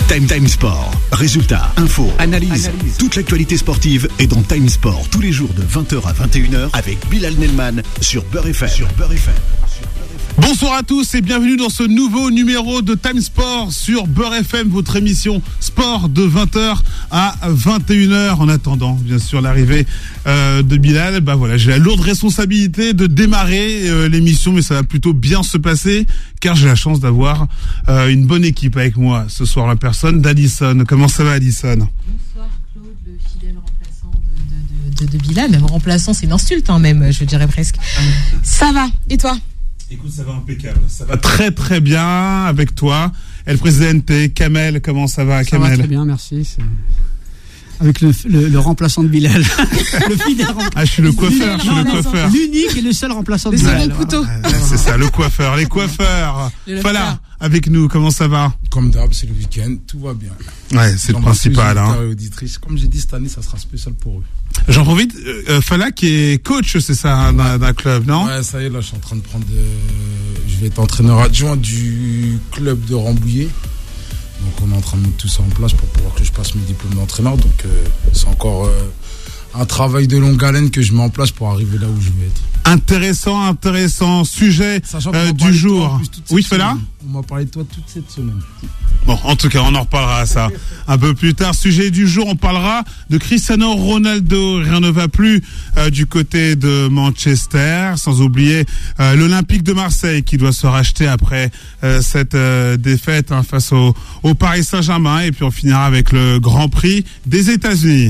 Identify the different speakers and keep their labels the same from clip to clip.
Speaker 1: Time Sport. Résultats, infos, analyse. Toute l'actualité sportive est dans Time Sport tous les jours de 20h à 21h avec Bilal Nelman sur Beurre FM.
Speaker 2: Bonsoir à tous et bienvenue dans ce nouveau numéro de Time Sport sur Beurre FM, votre émission sport de 20h à 21h. En attendant, bien sûr, l'arrivée de Bilal, j'ai la lourde responsabilité de démarrer l'émission, mais ça va plutôt bien se passer car j'ai la chance d'avoir une bonne équipe avec moi ce soir, la personne d'Alison. Comment ça va, Alison ?
Speaker 3: Bonsoir Claude, le fidèle remplaçant de Bilal, même remplaçant, c'est une insulte même, je dirais presque. Ça va, et toi ?
Speaker 2: Écoute, ça va impeccable. Ça va très très bien avec toi. El Presidente, Kamel, comment ça va, Kamel ?
Speaker 4: Ça va très bien, merci. Avec le remplaçant de Bilal. Le fidèle remplaçant.
Speaker 2: Ah, je suis le coiffeur.
Speaker 4: L'unique et le seul remplaçant de
Speaker 3: Bilal.
Speaker 4: Bilal.
Speaker 3: Le second couteau.
Speaker 2: C'est ça, le coiffeur. Les coiffeurs. Voilà, avec nous, comment ça va ?
Speaker 5: Comme d'hab, c'est le week-end, tout va bien.
Speaker 2: Ouais, c'est le principal.
Speaker 5: Comme j'ai dit, cette année, ça sera spécial pour eux.
Speaker 2: J'en profite, Fala qui est coach, c'est ça, d'un club, non ?
Speaker 5: Ouais, ça y est, là, je suis en train de prendre. Je vais être entraîneur adjoint du club de Rambouillet. Donc, on est en train de mettre tout ça en place pour pouvoir que je passe mes diplômes d'entraîneur. Donc, c'est encore un travail de longue haleine que je mets en place pour arriver là où je veux être.
Speaker 2: Intéressant sujet du jour. Oui, Fala ?
Speaker 5: On m'a parlé de toi toute cette semaine.
Speaker 2: Bon, en tout cas, on en reparlera ça un peu plus tard. Sujet du jour, on parlera de Cristiano Ronaldo. Rien ne va plus du côté de Manchester. Sans oublier l'Olympique de Marseille qui doit se racheter après cette défaite face au Paris Saint-Germain. Et puis on finira avec le Grand Prix des États-Unis.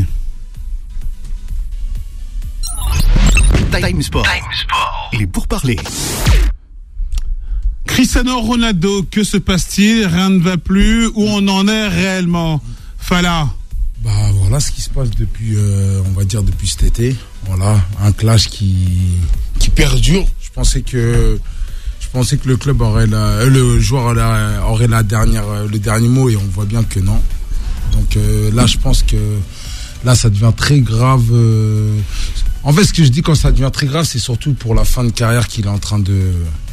Speaker 1: Time Sport. Il est pour parler.
Speaker 2: Cristiano Ronaldo, que se passe-t-il ? Rien ne va plus. Où on en est réellement ? Fala ?
Speaker 5: Voilà ce qui se passe depuis, on va dire depuis cet été. Voilà, un clash qui perdure. Je pensais que le club le joueur aurait le dernier mot, et on voit bien que non. Donc là, je pense que là, ça devient très grave. En fait, ce que je dis quand ça devient très grave, c'est surtout pour la fin de carrière qu'il est en train de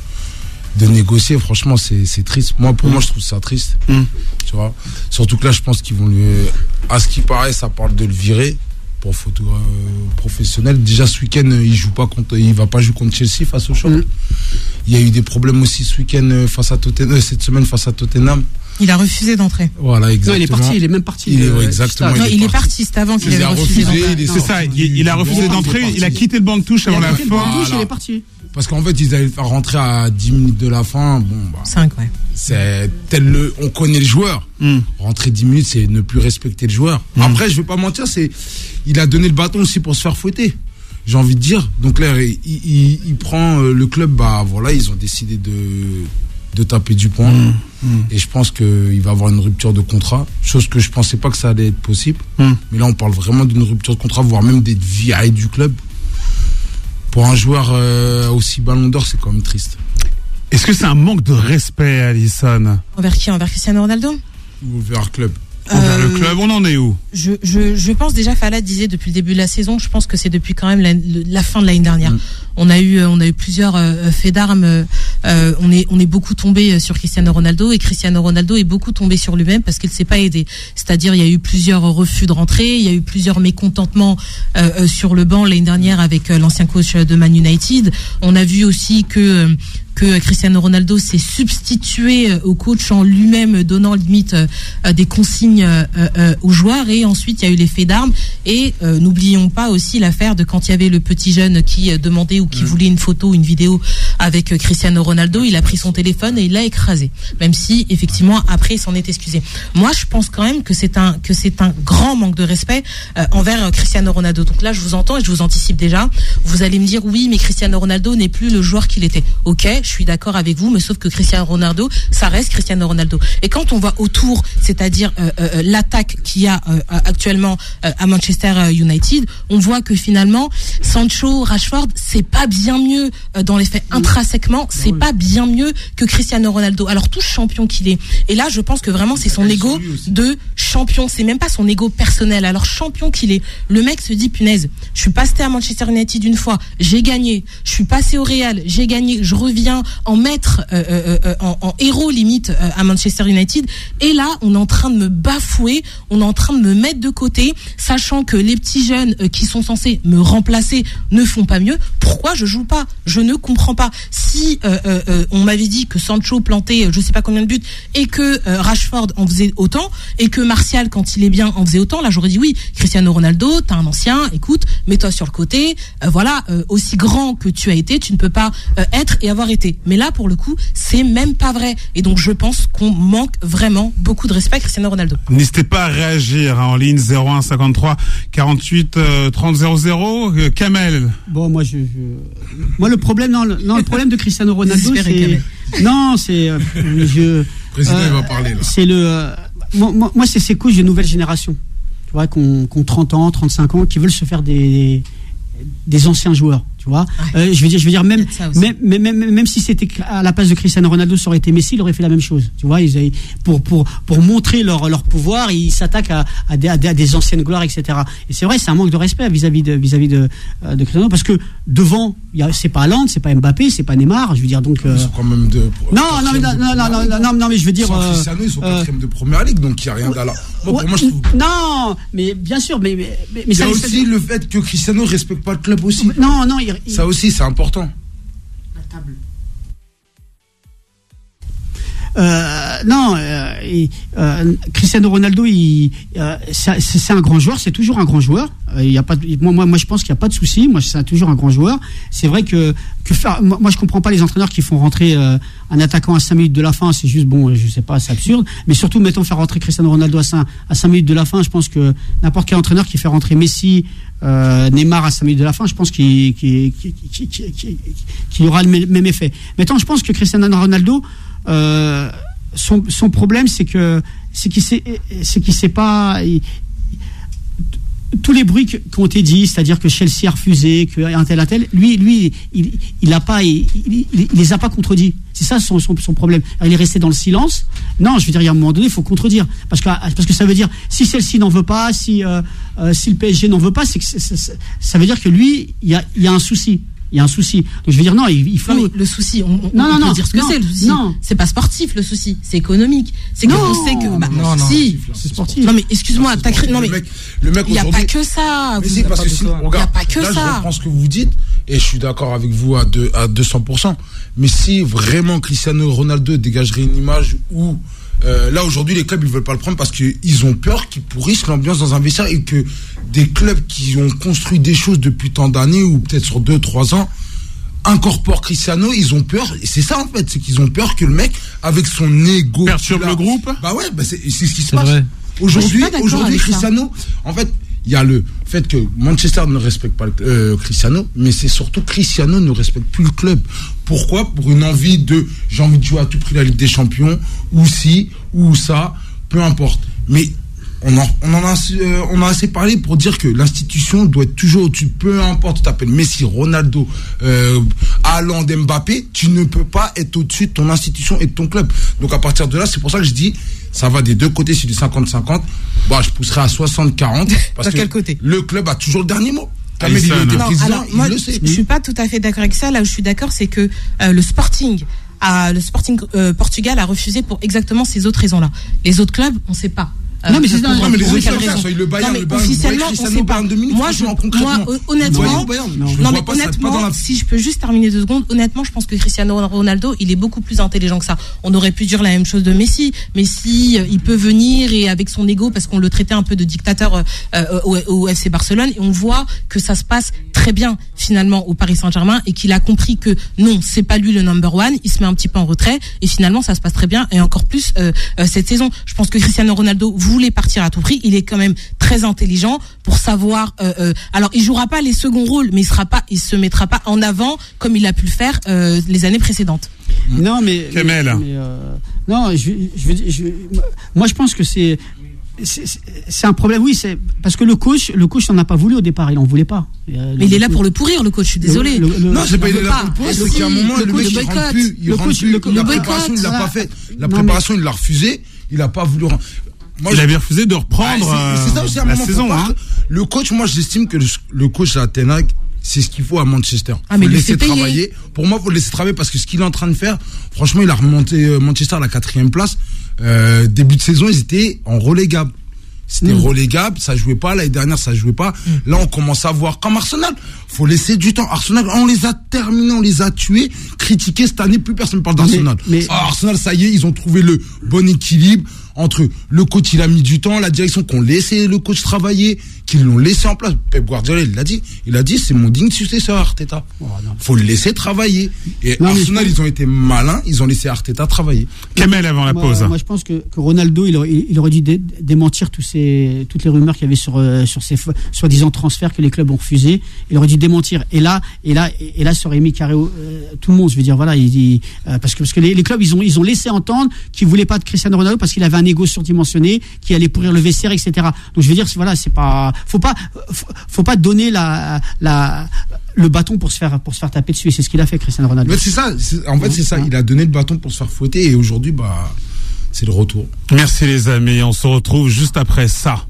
Speaker 5: négocier. Franchement, c'est triste. Pour moi, je trouve ça triste. Tu vois. Surtout que là, je pense qu'ils vont lui... À ce qui paraît, ça parle de le virer pour photo professionnel. Déjà, ce week-end, il va pas jouer contre Chelsea face au Shakhtar. Il y a eu des problèmes aussi ce week-end cette semaine face à Tottenham.
Speaker 3: Il a refusé d'entrer.
Speaker 5: Voilà, exactement.
Speaker 4: Non, il est même parti.
Speaker 5: Exactement.
Speaker 3: Il est parti, c'est avant qu'il avait refusé d'entrer.
Speaker 2: C'est ça, il a refusé d'entrer, il a quitté le banc de touche avant la fin.
Speaker 4: Il est parti.
Speaker 5: Parce qu'en fait, ils allaient le faire rentrer à 10 minutes de la fin.
Speaker 3: 5, ouais.
Speaker 5: C'est on connaît le joueur. Rentrer 10 minutes, c'est ne plus respecter le joueur. Après, je vais pas mentir, il a donné le bâton aussi pour se faire fouetter. J'ai envie de dire. Donc là, il prend le club, ils ont décidé de taper du poing. Et je pense qu'il va avoir une rupture de contrat. Chose que je pensais pas que ça allait être possible. Mais là, on parle vraiment d'une rupture de contrat, voire même d'être viré du club. Pour un joueur aussi ballon d'or, c'est quand même triste.
Speaker 2: Est-ce que c'est un manque de respect, Alison ?
Speaker 3: Envers qui ? Envers Cristiano Ronaldo ?
Speaker 5: Ou vers le club.
Speaker 2: Envers le club, on en est où ?
Speaker 3: Je pense déjà, Fala disait depuis le début de la saison, je pense que c'est depuis quand même la fin de l'année dernière. On a eu plusieurs faits d'armes. On est beaucoup tombé sur Cristiano Ronaldo, et Cristiano Ronaldo est beaucoup tombé sur lui-même parce qu'il ne s'est pas aidé. C'est-à-dire, il y a eu plusieurs refus de rentrée, il y a eu plusieurs mécontentements sur le banc l'année dernière avec l'ancien coach de Man United. On a vu aussi que Cristiano Ronaldo s'est substitué au coach en lui-même donnant limite des consignes aux joueurs, et ensuite il y a eu les faits d'armes, et n'oublions pas aussi l'affaire de quand il y avait le petit jeune qui demandait ou qui voulait une photo ou une vidéo avec Cristiano Ronaldo. Il a pris son téléphone et il l'a écrasé, même si effectivement après il s'en est excusé. Moi je pense quand même que c'est un grand manque de respect envers Cristiano Ronaldo. Donc là je vous entends et je vous anticipe déjà, vous allez me dire oui mais Cristiano Ronaldo n'est plus le joueur qu'il était. Ok, je suis d'accord avec vous, mais sauf que Cristiano Ronaldo, ça reste Cristiano Ronaldo. Et quand on voit autour, c'est-à-dire l'attaque qu'il y a actuellement à Manchester United, on voit que finalement Sancho, Rashford, c'est pas bien mieux dans les faits intrinsèquement, c'est pas bien mieux que Cristiano Ronaldo. Alors tout champion qu'il est. Et là, je pense que vraiment c'est son ego de champion. C'est même pas son ego personnel. Alors champion qu'il est, le mec se dit punaise, je suis passé à Manchester United une fois, j'ai gagné. Je suis passé au Real, j'ai gagné. Je reviens devient en maître, en héros limite à Manchester United. Et là, on est en train de me bafouer, on est en train de me mettre de côté, sachant que les petits jeunes qui sont censés me remplacer ne font pas mieux. Pourquoi je joue pas? Je ne comprends pas. Si on m'avait dit que Sancho plantait je sais pas combien de buts et que Rashford en faisait autant et que Martial quand il est bien en faisait autant, là j'aurais dit oui. Cristiano Ronaldo, t'es un ancien, écoute, mets-toi sur le côté, aussi grand que tu as été, tu ne peux pas être et avoir été. Mais là pour le coup, c'est même pas vrai. Et donc je pense qu'on manque vraiment beaucoup de respect à Cristiano Ronaldo.
Speaker 2: N'hésitez pas à réagir en ligne 01 53 48 30 00. Kamel.
Speaker 4: Bon, moi le problème le problème de Cristiano Ronaldo c'est
Speaker 5: le président il va parler là.
Speaker 4: C'est moi c'est ces couches de nouvelle génération. Tu vois qu'on 30 ans, 35 ans qui veulent se faire des anciens joueurs. Tu vois, je veux dire même si c'était à la place de Cristiano Ronaldo, ça aurait été Messi, il aurait fait la même chose. Tu vois, pour montrer leur pouvoir, ils s'attaquent à des anciennes gloires, etc. Et c'est vrai, c'est un manque de respect vis-à-vis de Cristiano, parce que devant, c'est pas Haaland, c'est pas Mbappé, c'est pas Neymar. Je veux dire donc.
Speaker 5: Ils sont quand même
Speaker 4: non, mais je veux dire.
Speaker 5: Cristiano, ils sont quatrième de première ligue, donc il y a rien d'à là. Moi, pour moi, je trouve.
Speaker 4: Non, mais bien sûr, mais
Speaker 5: il y a aussi le fait que Cristiano respecte pas le club aussi.
Speaker 4: Non.
Speaker 5: Ça aussi, c'est important.
Speaker 4: La table. Cristiano Ronaldo, c'est un grand joueur, c'est toujours un grand joueur. Il y a pas, moi, je pense qu'il n'y a pas de souci. Moi, c'est toujours un grand joueur. C'est vrai que faire, moi, je comprends pas les entraîneurs qui font rentrer un attaquant à 5 minutes de la fin. C'est juste je sais pas, c'est absurde. Mais surtout, faire rentrer Cristiano Ronaldo à 5 minutes de la fin. Je pense que n'importe quel entraîneur qui fait rentrer Messi, Neymar à 5 minutes de la fin, je pense qu'il aura le même effet. Maintenant, je pense que Cristiano Ronaldo, son problème, c'est qu'il sait pas. Tous les bruits qui ont été dits, c'est-à-dire que Chelsea a refusé, qu'un tel, lui, il les a pas contredits. C'est ça son problème. Alors, il est resté dans le silence. Non, je veux dire, il y a un moment donné, il faut contredire, parce que ça veut dire, si Chelsea n'en veut pas, si le PSG n'en veut pas, c'est que ça veut dire que lui, il y a un souci. Il y a un souci. Donc je veux dire non, il faut.
Speaker 3: Non, le souci, on peut dire ce que c'est le souci. Non. C'est pas sportif le souci, c'est économique. C'est que on sait que si,
Speaker 4: c'est sportif.
Speaker 3: Non mais excuse-moi, non mais
Speaker 5: le mec
Speaker 3: il y a pas que ça.
Speaker 5: Mais c'est parce que sinon,
Speaker 3: il y a pas que
Speaker 5: là,
Speaker 3: ça.
Speaker 5: Je reprends ce que vous dites et je suis d'accord avec vous à 200%. Mais si vraiment Cristiano Ronaldo dégagerait une image où là aujourd'hui les clubs ils veulent pas le prendre parce qu'ils ont peur qu'ils pourrissent l'ambiance dans un vestiaire et que des clubs qui ont construit des choses depuis tant d'années ou peut-être sur 2-3 ans incorporent Cristiano, ils ont peur, et c'est ça en fait, c'est qu'ils ont peur que le mec avec son ego
Speaker 2: perturbe le groupe.
Speaker 5: C'est ce qui se passe. Vrai. Aujourd'hui Cristiano, en fait, il y a le fait que Manchester ne respecte pas Cristiano, mais c'est surtout Cristiano ne respecte plus le club. Pourquoi? Pour une envie j'ai envie de jouer à tout prix la Ligue des Champions, ou ci, ou ça, peu importe. Mais on a assez parlé pour dire que l'institution doit être toujours au-dessus. Peu importe, tu t'appelles Messi, Ronaldo, Haaland, Mbappé, tu ne peux pas être au-dessus de ton institution et de ton club. Donc à partir de là, c'est pour ça que je dis, ça va des deux côtés, c'est du 50-50. Je pousserai à 60-40. Parce que côté le club a toujours le dernier mot.
Speaker 3: Moi, je suis pas tout à fait d'accord avec ça. Là où je suis d'accord, c'est que le Sporting Portugal a refusé pour exactement ces autres raisons-là. Les autres clubs, on ne sait pas.
Speaker 5: Non mais c'est ça. Mais les autres clubs, ça, le Bayern,
Speaker 3: officiellement, on sait pas. Moi, honnêtement, si je peux juste terminer 2 secondes, honnêtement, je pense que Cristiano Ronaldo, il est beaucoup plus intelligent que ça. On aurait pu dire la même chose de Messi. Messi, il peut venir et avec son ego, parce qu'on le traitait un peu de dictateur au FC Barcelone, et on voit que ça se passe très bien finalement au Paris Saint-Germain et qu'il a compris que non, c'est pas lui le number one. Il se met un petit peu en retrait et finalement ça se passe très bien et encore plus cette saison. Je pense que Cristiano Ronaldo voulait partir à tout prix. Il est quand même très intelligent pour savoir. Alors, il jouera pas les seconds rôles, mais il se mettra pas en avant comme il a pu le faire les années précédentes.
Speaker 4: Non, mais non, moi je pense que c'est un problème. Oui, c'est parce que le coach n'en a pas voulu au départ. Il en voulait pas.
Speaker 3: Mais il est là pour le pourrir, le coach. Je suis désolé.
Speaker 5: Non, c'est pas il est là pour le pourrir. C'est qu'il y a un moment, le mec il rentre plus. La préparation, il l'a pas fait. La préparation, il l'a refusé. Il a pas voulu.
Speaker 2: Il avait refusé de reprendre
Speaker 5: c'est ça aussi,
Speaker 2: la saison.
Speaker 5: Le coach, moi, j'estime que le coach à Ten Hag, c'est ce qu'il faut à Manchester.
Speaker 3: Ah, mais
Speaker 5: faut le
Speaker 3: il
Speaker 5: laisser
Speaker 3: fait payer.
Speaker 5: travailler. Pour moi, faut le laisser travailler parce que ce qu'il est en train de faire, franchement, il a remonté Manchester à la 4e place. Début de saison, ils étaient en relégable. C'était relégable, ça jouait pas. L'année dernière, ça jouait pas. Là, on commence à voir comme Arsenal. Faut laisser du temps. Arsenal, on les a terminés, on les a tués. Critiqués cette année, plus personne ne parle d'Arsenal. Arsenal, ça y est, ils ont trouvé le bon équilibre entre le coach, il a mis du temps, la direction qu'on laissait le coach travailler, qu'ils l'ont laissé en place. Pep Guardiola, il a dit, c'est mon digne successeur, Arteta. Faut le laisser travailler. Et Arsenal, ils ont été malins, ils ont laissé Arteta travailler.
Speaker 2: Kamel avant la pause.
Speaker 4: Moi, je pense que Ronaldo, il aurait dû démentir toutes les rumeurs qu'il y avait sur ces soi-disant transferts que les clubs ont refusés. Il aurait dû démentir. Et là, ça aurait mis carré tout le monde. Je veux dire, voilà, parce que les clubs, ils ont laissé entendre qu'ils voulaient pas de Cristiano Ronaldo parce qu'il avait un ego surdimensionné qui allait pourrir le vestiaire, etc. Donc je veux dire, voilà, c'est pas, faut pas donner le bâton pour se faire taper dessus. Et c'est ce qu'il a fait, Cristiano Ronaldo.
Speaker 5: Mais c'est ça. En fait, c'est ça. Il a donné le bâton pour se faire fouetter et aujourd'hui, c'est le retour.
Speaker 2: Merci les amis. On se retrouve juste après ça.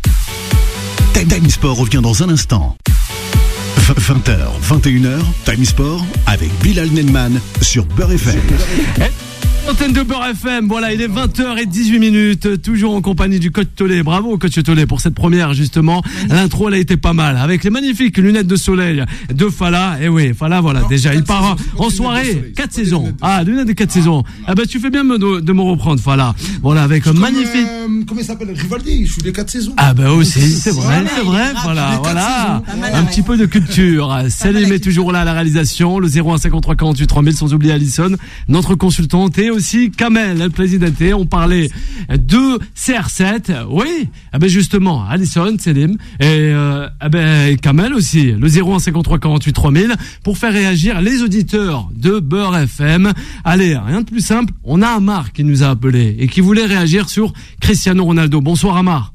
Speaker 1: Time Sport revient dans un instant. 20h, 21h, Time Sport avec Bilal Nelman sur Beurre FM.
Speaker 6: Antenne de Beurre FM, voilà, il est 20h18, toujours en compagnie du coach Tollet. Bravo coach Tollet pour cette première justement. L'intro elle a été pas mal, avec les magnifiques lunettes de soleil de Fala. Et oui, Fala, voilà, déjà il part en soirée, 4 saisons. Ah, lunettes de 4 saisons. Ah ben tu fais bien de me reprendre, Fala. Voilà, avec un magnifique...
Speaker 5: Comment il s'appelle, Rivaldi, je suis les 4 saisons.
Speaker 6: Ah ben aussi, c'est vrai, voilà. Un petit peu de culture. Salim est toujours là à la réalisation, le 01 53 48 3000, sans oublier Alison, notre consultante, et aussi Kamel, le président. On parlait de CR7, oui, justement, Alison, Salim, et Kamel aussi, le 01 53 48 3000, pour faire réagir les auditeurs de Beurre FM. Allez, rien de plus simple, on a Amar qui nous a appelé et qui voulait réagir sur Cristiano Ronaldo. Bonsoir Amar.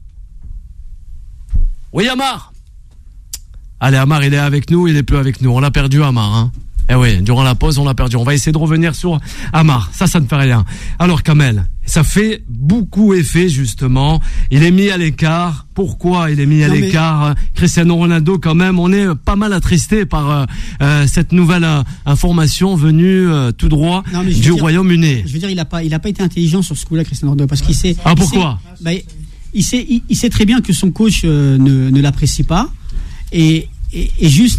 Speaker 6: Oui Amar. Allez Amar, il est avec nous, il est plus avec nous. On l'a perdu Amar, hein. Eh oui, durant la pause, on l'a perdu. On va essayer de revenir sur Amar. Ça ne fait rien. Alors, Kamel, ça fait beaucoup effet, justement. Il est mis à l'écart. Pourquoi il est mis à l'écart? Cristiano Ronaldo, quand même, on est pas mal attristé par cette nouvelle information venue tout droit du Royaume-Uni.
Speaker 4: Je veux dire, il a pas été intelligent sur ce coup-là, Cristiano Ronaldo, parce qu'il sait...
Speaker 6: Ah, pourquoi?
Speaker 4: Il sait très bien que son coach ne l'apprécie pas. Et juste...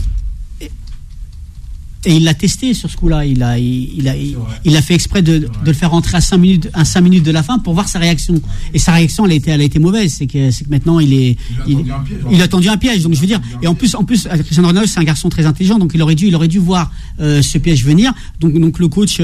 Speaker 4: Et il l'a testé sur ce coup-là. Il a fait exprès de le faire rentrer à 5 minutes de la fin pour voir sa réaction. Et sa réaction, elle a été mauvaise. C'est que maintenant il a tendu un piège. Donc je veux dire. Et en plus, Cristiano Ronaldo, c'est un garçon très intelligent. Donc il aurait dû voir ce piège venir. Donc le coach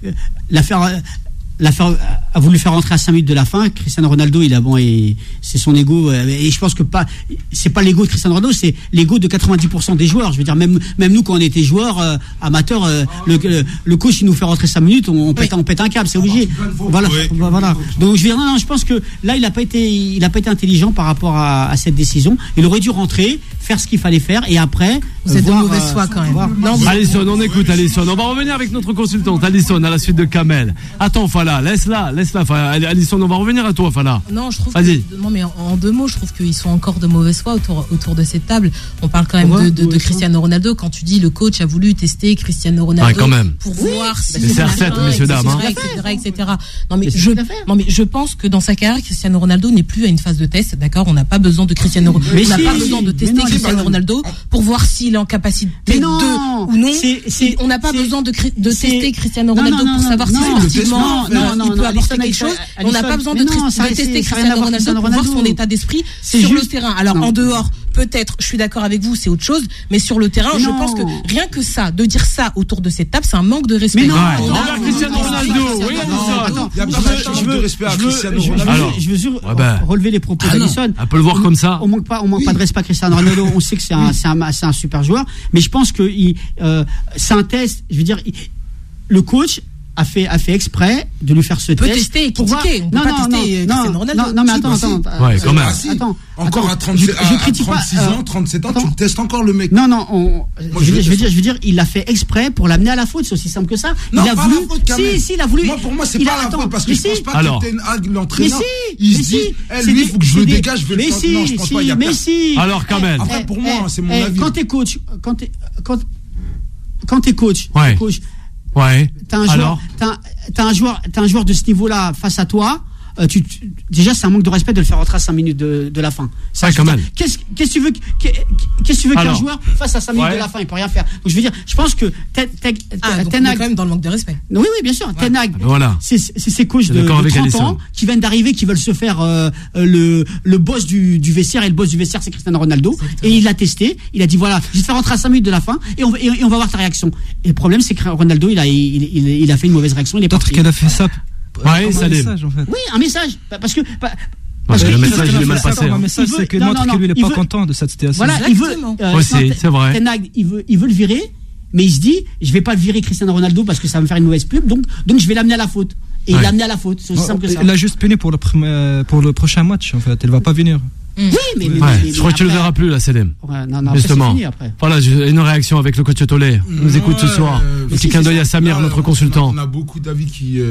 Speaker 4: a voulu faire rentrer à 5 minutes de la fin. Cristiano Ronaldo, c'est son ego, et je pense que c'est pas l'ego de Cristiano Ronaldo, c'est l'ego de 90% des joueurs. Je veux dire, même nous, quand on était joueurs amateurs, le coach, il nous fait rentrer 5 minutes, on pète un câble, c'est obligé. Voilà. Donc je pense que là, il a pas été intelligent par rapport à cette décision. Il aurait dû rentrer, faire ce qu'il fallait faire, et après.
Speaker 3: Vous êtes de mauvaise foi quand même.
Speaker 6: Alison, on écoute Alison. On va revenir avec notre consultante Alison à la suite de Kamel. Attends, Fala, laisse-la. Alison, on va revenir à toi, Fala.
Speaker 3: Non, je trouve. Non, mais en 2 mots, je trouve qu'ils sont encore de mauvaise foi autour de cette table. On parle quand même de Cristiano Ronaldo. Quand tu dis le coach a voulu tester Cristiano Ronaldo
Speaker 6: quand même.
Speaker 3: pour voir si
Speaker 6: c'est CR7, messieurs dames,
Speaker 3: etc. Non mais je pense que dans sa carrière, Cristiano Ronaldo n'est plus à une phase de test. D'accord, on n'a pas besoin de Cristiano. On n'a pas besoin de tester Cristiano Ronaldo pour voir s'il est en capacité de ou non. On n'a pas besoin de tester Cristiano Ronaldo pour savoir si sportivement il peut apporter quelque chose. On n'a pas besoin de tester Cristiano Ronaldo pour voir son état d'esprit sur le terrain. Alors en dehors, peut-être, je suis d'accord avec vous, c'est autre chose, mais sur le terrain, je pense que rien que ça, de dire ça autour de cette table, c'est un manque de respect.
Speaker 6: Mais non, Cristiano Ronaldo. Oui,
Speaker 5: il y a pas de respect à Cristiano Ronaldo.
Speaker 4: Je veux relever les propos d'Alison.
Speaker 6: On peut le voir comme ça.
Speaker 4: On manque pas de respect à Cristiano Ronaldo. On sait que c'est un super joueur, mais je pense que c'est un test. Je veux dire, le coach a fait exprès de lui faire ce test.
Speaker 3: Tester et critiquer. On peut pas tester Cristiano Ronaldo.
Speaker 4: Non, mais attends.
Speaker 6: Ouais, quand même.
Speaker 5: Encore à 36 ans, 37 ans, tu le testes encore, le mec.
Speaker 4: Non, je veux dire, il l'a fait exprès pour l'amener à la faute, c'est aussi simple que ça.
Speaker 5: Non,
Speaker 4: il a
Speaker 5: pas
Speaker 4: voulu.
Speaker 5: la faute, quand même.
Speaker 4: Si, il a voulu.
Speaker 5: Moi, pour moi, c'est pas la faute, parce que je pense pas que Ten Hag, l'entraîneur,
Speaker 4: il
Speaker 5: se dit, lui, il faut que je le dégage, je vais le faire. Non, je pense pas, il y a
Speaker 4: mais si.
Speaker 6: Alors, quand même.
Speaker 5: Après, pour moi, c'est mon avis.
Speaker 4: Quand t'es coach,
Speaker 6: ouais.
Speaker 4: T'as un joueur de ce niveau-là face à toi. Déjà, c'est un manque de respect de le faire rentrer à 5 minutes de la fin.
Speaker 6: Quand même.
Speaker 4: Qu'est-ce que tu veux qu'un joueur face à 5 minutes de la fin, il peut rien faire. Donc je veux dire, je pense que Ten Hag,
Speaker 3: quand même dans le manque de respect.
Speaker 4: Oui, bien sûr. Ten Hag,
Speaker 6: voilà.
Speaker 4: c'est ces coachs de 30 ans qui viennent d'arriver, qui veulent se faire le boss du vestiaire, et le boss du vestiaire, c'est Cristiano Ronaldo. Exactement. Et il l'a testé. Il a dit voilà, je vais te faire rentrer à 5 minutes de la fin et on va voir ta réaction. Et le problème, c'est que Ronaldo, il a fait une mauvaise réaction. Il est parti.
Speaker 7: Peut-être qu'elle a fait ça.
Speaker 6: Ouais, ça l'est.
Speaker 7: En fait.
Speaker 4: Oui, un message. Parce que
Speaker 6: le message, il est mal passé.
Speaker 7: Un message, c'est que montre que lui, il n'est pas content de cette situation.
Speaker 4: Voilà, il veut.
Speaker 6: Aussi, c'est vrai.
Speaker 4: Ten Hag, il veut le virer, mais il se dit, je vais pas le virer Cristiano Ronaldo parce que ça va me faire une mauvaise pub, donc je vais l'amener à la faute. Et il l'a amené à la faute. C'est aussi simple que ça.
Speaker 7: Il a juste peiné pour le prochain match, en fait. Il va pas venir.
Speaker 4: Oui, mais
Speaker 6: je crois que tu le verras plus, là, Célem.
Speaker 4: Non,
Speaker 6: justement.
Speaker 4: c'est fini après.
Speaker 6: Voilà, une réaction avec le coach Tollet. Nous écoute ce soir. Petit clin d'œil à Samir, notre consultant.
Speaker 5: On a beaucoup d'avis qui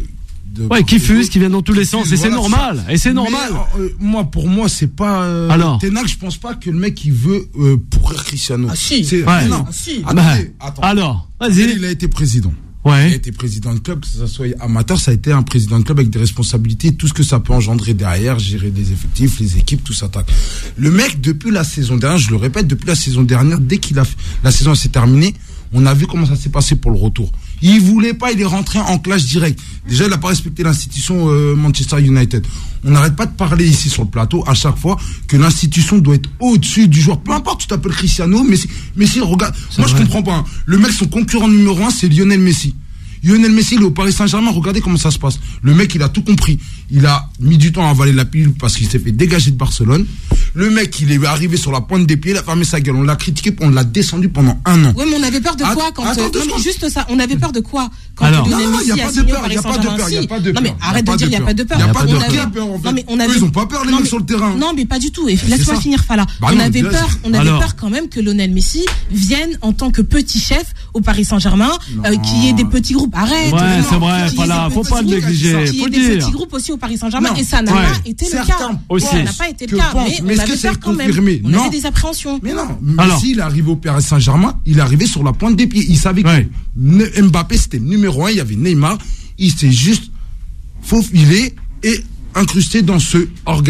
Speaker 6: fusent, qui viennent dans tous les sens, et c'est normal. Et c'est normal.
Speaker 5: Pour moi, c'est pas.
Speaker 6: Alors.
Speaker 5: Ten Hag, je pense pas que le mec il veut pourrir Cristiano.
Speaker 3: Ah si.
Speaker 5: Non. Attends.
Speaker 6: Alors, vas-y.
Speaker 5: Il a été président.
Speaker 6: Ouais.
Speaker 5: Il a été président de club, que ça soit amateur, ça a été un président de club avec des responsabilités, tout ce que ça peut engendrer derrière, gérer des effectifs, les équipes, tout ça. Le mec, depuis la saison dernière, je le répète, depuis la saison dernière, dès la saison s'est terminée, on a vu comment ça s'est passé pour le retour. Il voulait pas, il est rentré en clash direct. Déjà, il n'a pas respecté l'institution Manchester United. On n'arrête pas de parler ici sur le plateau à chaque fois que l'institution doit être au-dessus du joueur. Peu importe, tu t'appelles Cristiano, Messi, regarde. Moi, je comprends pas. Le mec, son concurrent numéro 1, c'est Lionel Messi. Lionel Messi, il est au Paris Saint-Germain. Regardez comment ça se passe. Le mec, il a tout compris. Il a mis du temps à avaler la pilule parce qu'il s'est fait dégager de Barcelone. Le mec, il est arrivé sur la pointe des pieds, il a fermé sa gueule. On l'a critiqué, on l'a descendu pendant 1 an.
Speaker 3: Oui, mais on avait peur de quoi quand juste ça, on avait peur de quoi quand
Speaker 5: Lionel Messi a signé au Paris Saint-Germain.
Speaker 3: Non, mais arrête de dire il y a pas de peur.
Speaker 5: Il y a pas de peur.
Speaker 3: Non, mais
Speaker 5: ils ont pas peur les mecs sur le terrain.
Speaker 3: Non, mais pas du tout. Et laisse-moi finir Fala. On avait peur quand même que Lionel Messi vienne en tant que petit chef au Paris Saint-Germain, qu'il y ait des petits groupes. Arrête.
Speaker 6: Ouais, c'est vrai, Fala, faut pas le négliger.
Speaker 3: Qu'il y ait des petits groupes aussi au Paris Saint-Germain, et ça n'a pas été le cas. Ça n'a pas été le cas, mais on avait peur quand même. On avait des appréhensions.
Speaker 5: Mais non, Messi, il est arrivé au Paris Saint-Germain, il est arrivé sur la pointe des pieds. Il savait que Mbappé, c'était le numéro 1, il y avait Neymar, il s'est juste faufilé et incrusté dans cette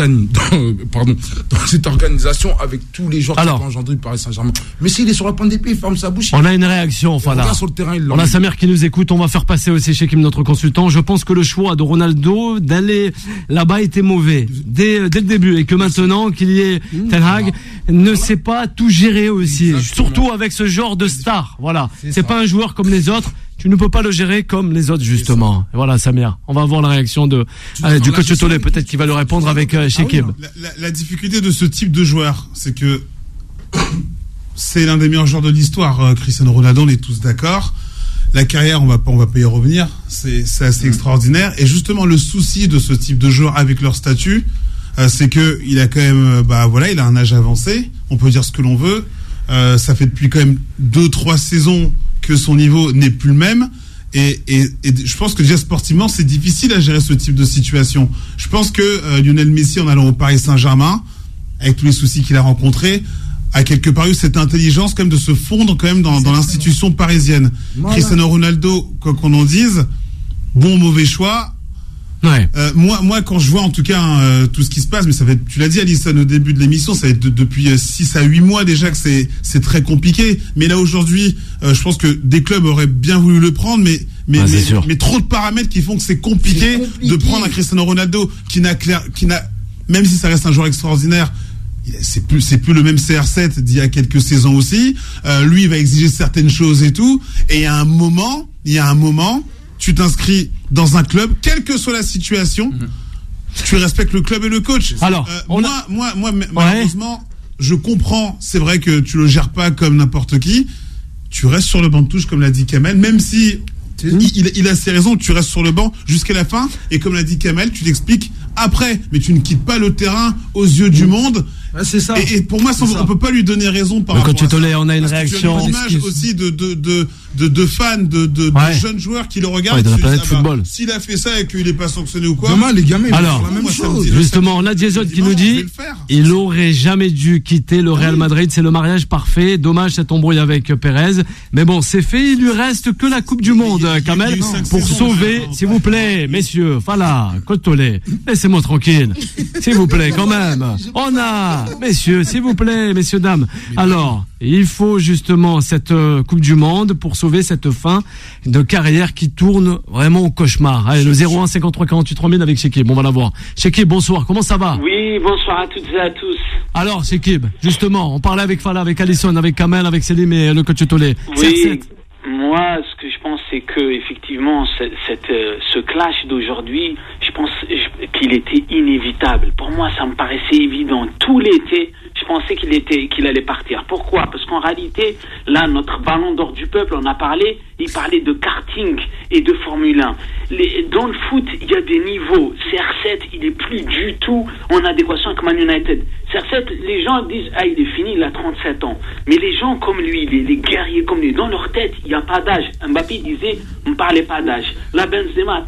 Speaker 5: organisation avec tous les joueurs qui ont engendré le Paris Saint-Germain. Mais s'il est sur la pointe des pieds, il ferme sa bouche.
Speaker 6: On a une réaction, Fala.
Speaker 5: Sur le terrain,
Speaker 6: on a Samir qui nous écoute. On va faire passer aussi chez Kim, notre consultant. Je pense que le choix de Ronaldo d'aller là-bas était mauvais dès le début, et que maintenant qu'il y ait Ten Hag ne sait pas tout gérer aussi. Exactement. Surtout avec ce genre de star. Voilà. C'est pas un joueur comme les autres. Tu ne peux pas le gérer comme les autres, justement. Et voilà, Samir. On va voir la réaction du coach Tollet. Peut-être qu'il va le répondre avec Shekib.
Speaker 2: La difficulté de ce type de joueur, c'est que c'est l'un des meilleurs joueurs de l'histoire, Cristiano Ronaldo, on est tous d'accord. La carrière, on va pas y revenir. C'est assez extraordinaire. Et justement, le souci de ce type de joueur avec leur statut, c'est que il a quand même, il a un âge avancé. On peut dire ce que l'on veut. Ça fait depuis quand même 2-3 saisons que son niveau n'est plus le même, et je pense que déjà sportivement c'est difficile à gérer ce type de situation. Je pense que Lionel Messi, en allant au Paris Saint-Germain, avec tous les soucis qu'il a rencontrés, a quelque part eu cette intelligence quand même de se fondre quand même dans l'institution parisienne. Voilà. Cristiano Ronaldo, quoi qu'on en dise, bon mauvais choix.
Speaker 6: Ouais.
Speaker 2: Moi, quand je vois en tout cas tout ce qui se passe, mais ça va être, tu l'as dit Alison au début de l'émission, ça va être depuis 6 à 8 mois déjà que c'est très compliqué. Mais là aujourd'hui, je pense que des clubs auraient bien voulu le prendre, mais trop de paramètres qui font que c'est compliqué de prendre un Cristiano Ronaldo qui n'a même si ça reste un joueur extraordinaire, c'est plus le même CR7 d'il y a quelques saisons aussi. Lui, il va exiger certaines choses et tout. Et il y a un moment, tu t'inscris dans un club, quelle que soit la situation, tu respectes le club et le coach.
Speaker 6: Alors,
Speaker 2: moi, malheureusement, je comprends, c'est vrai que tu le gères pas comme n'importe qui, tu restes sur le banc de touche, comme l'a dit Kamel, même si il a ses raisons, tu restes sur le banc jusqu'à la fin, et comme l'a dit Kamel, tu t'expliques après, mais tu ne quittes pas le terrain aux yeux du monde.
Speaker 5: Ouais, c'est ça.
Speaker 2: Et pour moi, on peut pas lui donner raison par rapport à ça.
Speaker 6: Quand on a une réaction.
Speaker 2: Tu as une image aussi de fans, de jeunes joueurs qui le regardent.
Speaker 6: De la planète football.
Speaker 2: S'il a fait ça et qu'il est pas sanctionné ou quoi.
Speaker 5: Demain, les gamins, ils
Speaker 6: alors,
Speaker 5: font la même chose.
Speaker 6: Justement, on a Jason qui nous dit, il aurait jamais dû quitter le Real Madrid. C'est le mariage parfait. Dommage cette embrouille avec Pérez. Mais bon, c'est fait. Il lui reste que la Coupe du Monde, Kamel, pour sauver, s'il vous plaît, messieurs. Voilà, Cotolé. Laissez-moi tranquille. S'il vous plaît, quand même. On a, messieurs, s'il vous plaît, messieurs, dames. Alors, il faut justement cette Coupe du Monde pour sauver cette fin de carrière qui tourne vraiment au cauchemar. Allez, le 01 53 48 3000 avec Shekib, on va la voir. Shekib, bonsoir, comment ça va?
Speaker 8: Oui, bonsoir à toutes et à tous.
Speaker 6: Alors, Shekib, justement, on parlait avec Fala, avec Alison, avec Kamel, avec Selim et le coach Tolé.
Speaker 8: Oui, moi, ce que je pense, c'est que effectivement, ce clash d'aujourd'hui, je pense qu'il était inévitable. Pour moi, ça me paraissait évident. Tout l'été, je pensais qu'il allait partir. Pourquoi? Parce qu'en réalité, là, notre ballon d'or du peuple, on a parlé, il parlait de karting et de Formule 1. Dans le foot, il y a des niveaux. CR7, il est plus du tout en adéquation avec Man United. CR7, les gens disent, il est fini, il a 37 ans. Mais les gens comme lui, les guerriers comme lui, dans leur tête, il n'y a pas d'âge. Mbappé disait, on ne parlait pas d'âge. Là, Benzema,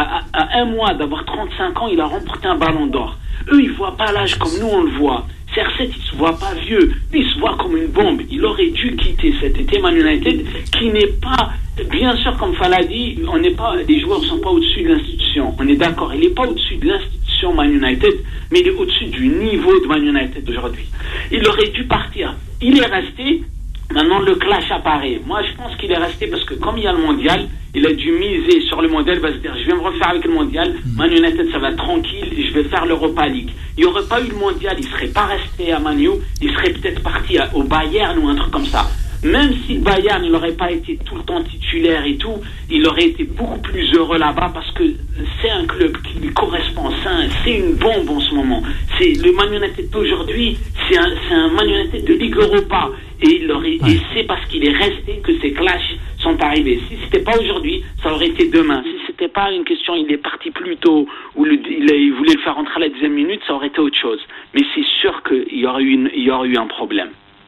Speaker 8: à un mois d'avoir 35 ans, il a remporté un ballon d'or. Eux, ils ne voient pas l'âge comme nous, on le voit. CR7, il se voit pas vieux. Lui, il se voit comme une bombe. Il aurait dû quitter cet été Man United, qui n'est pas, bien sûr, comme Fala dit, les joueurs ne sont pas au-dessus de l'institution. On est d'accord. Il n'est pas au-dessus de l'institution Man United, mais il est au-dessus du niveau de Man United aujourd'hui. Il aurait dû partir. Il est resté. Maintenant, le clash apparaît. Moi, je pense qu'il est resté parce que comme il y a le mondial, il a dû miser sur le mondial. Il va se dire, je vais me refaire avec le mondial. Man United, ça va être tranquille et je vais faire l'Europa League. Il n'y aurait pas eu le mondial, il ne serait pas resté à Man U. Il serait peut-être parti au Bayern ou un truc comme ça. Même si le Bayern n'aurait pas été tout le temps titulaire et tout, il aurait été beaucoup plus heureux là-bas parce que c'est un club qui lui correspond. C'est une bombe en ce moment. C'est le Man United d'aujourd'hui, c'est un Man United de Ligue Europa. Et c'est parce qu'il est resté que ces clashs sont arrivés. Si c'était pas aujourd'hui, ça aurait été demain. Si c'était pas une question, il est parti plus tôt ou il voulait le faire rentrer à la 10e minute, ça aurait été autre chose. Mais c'est sûr qu'il y aurait eu un problème.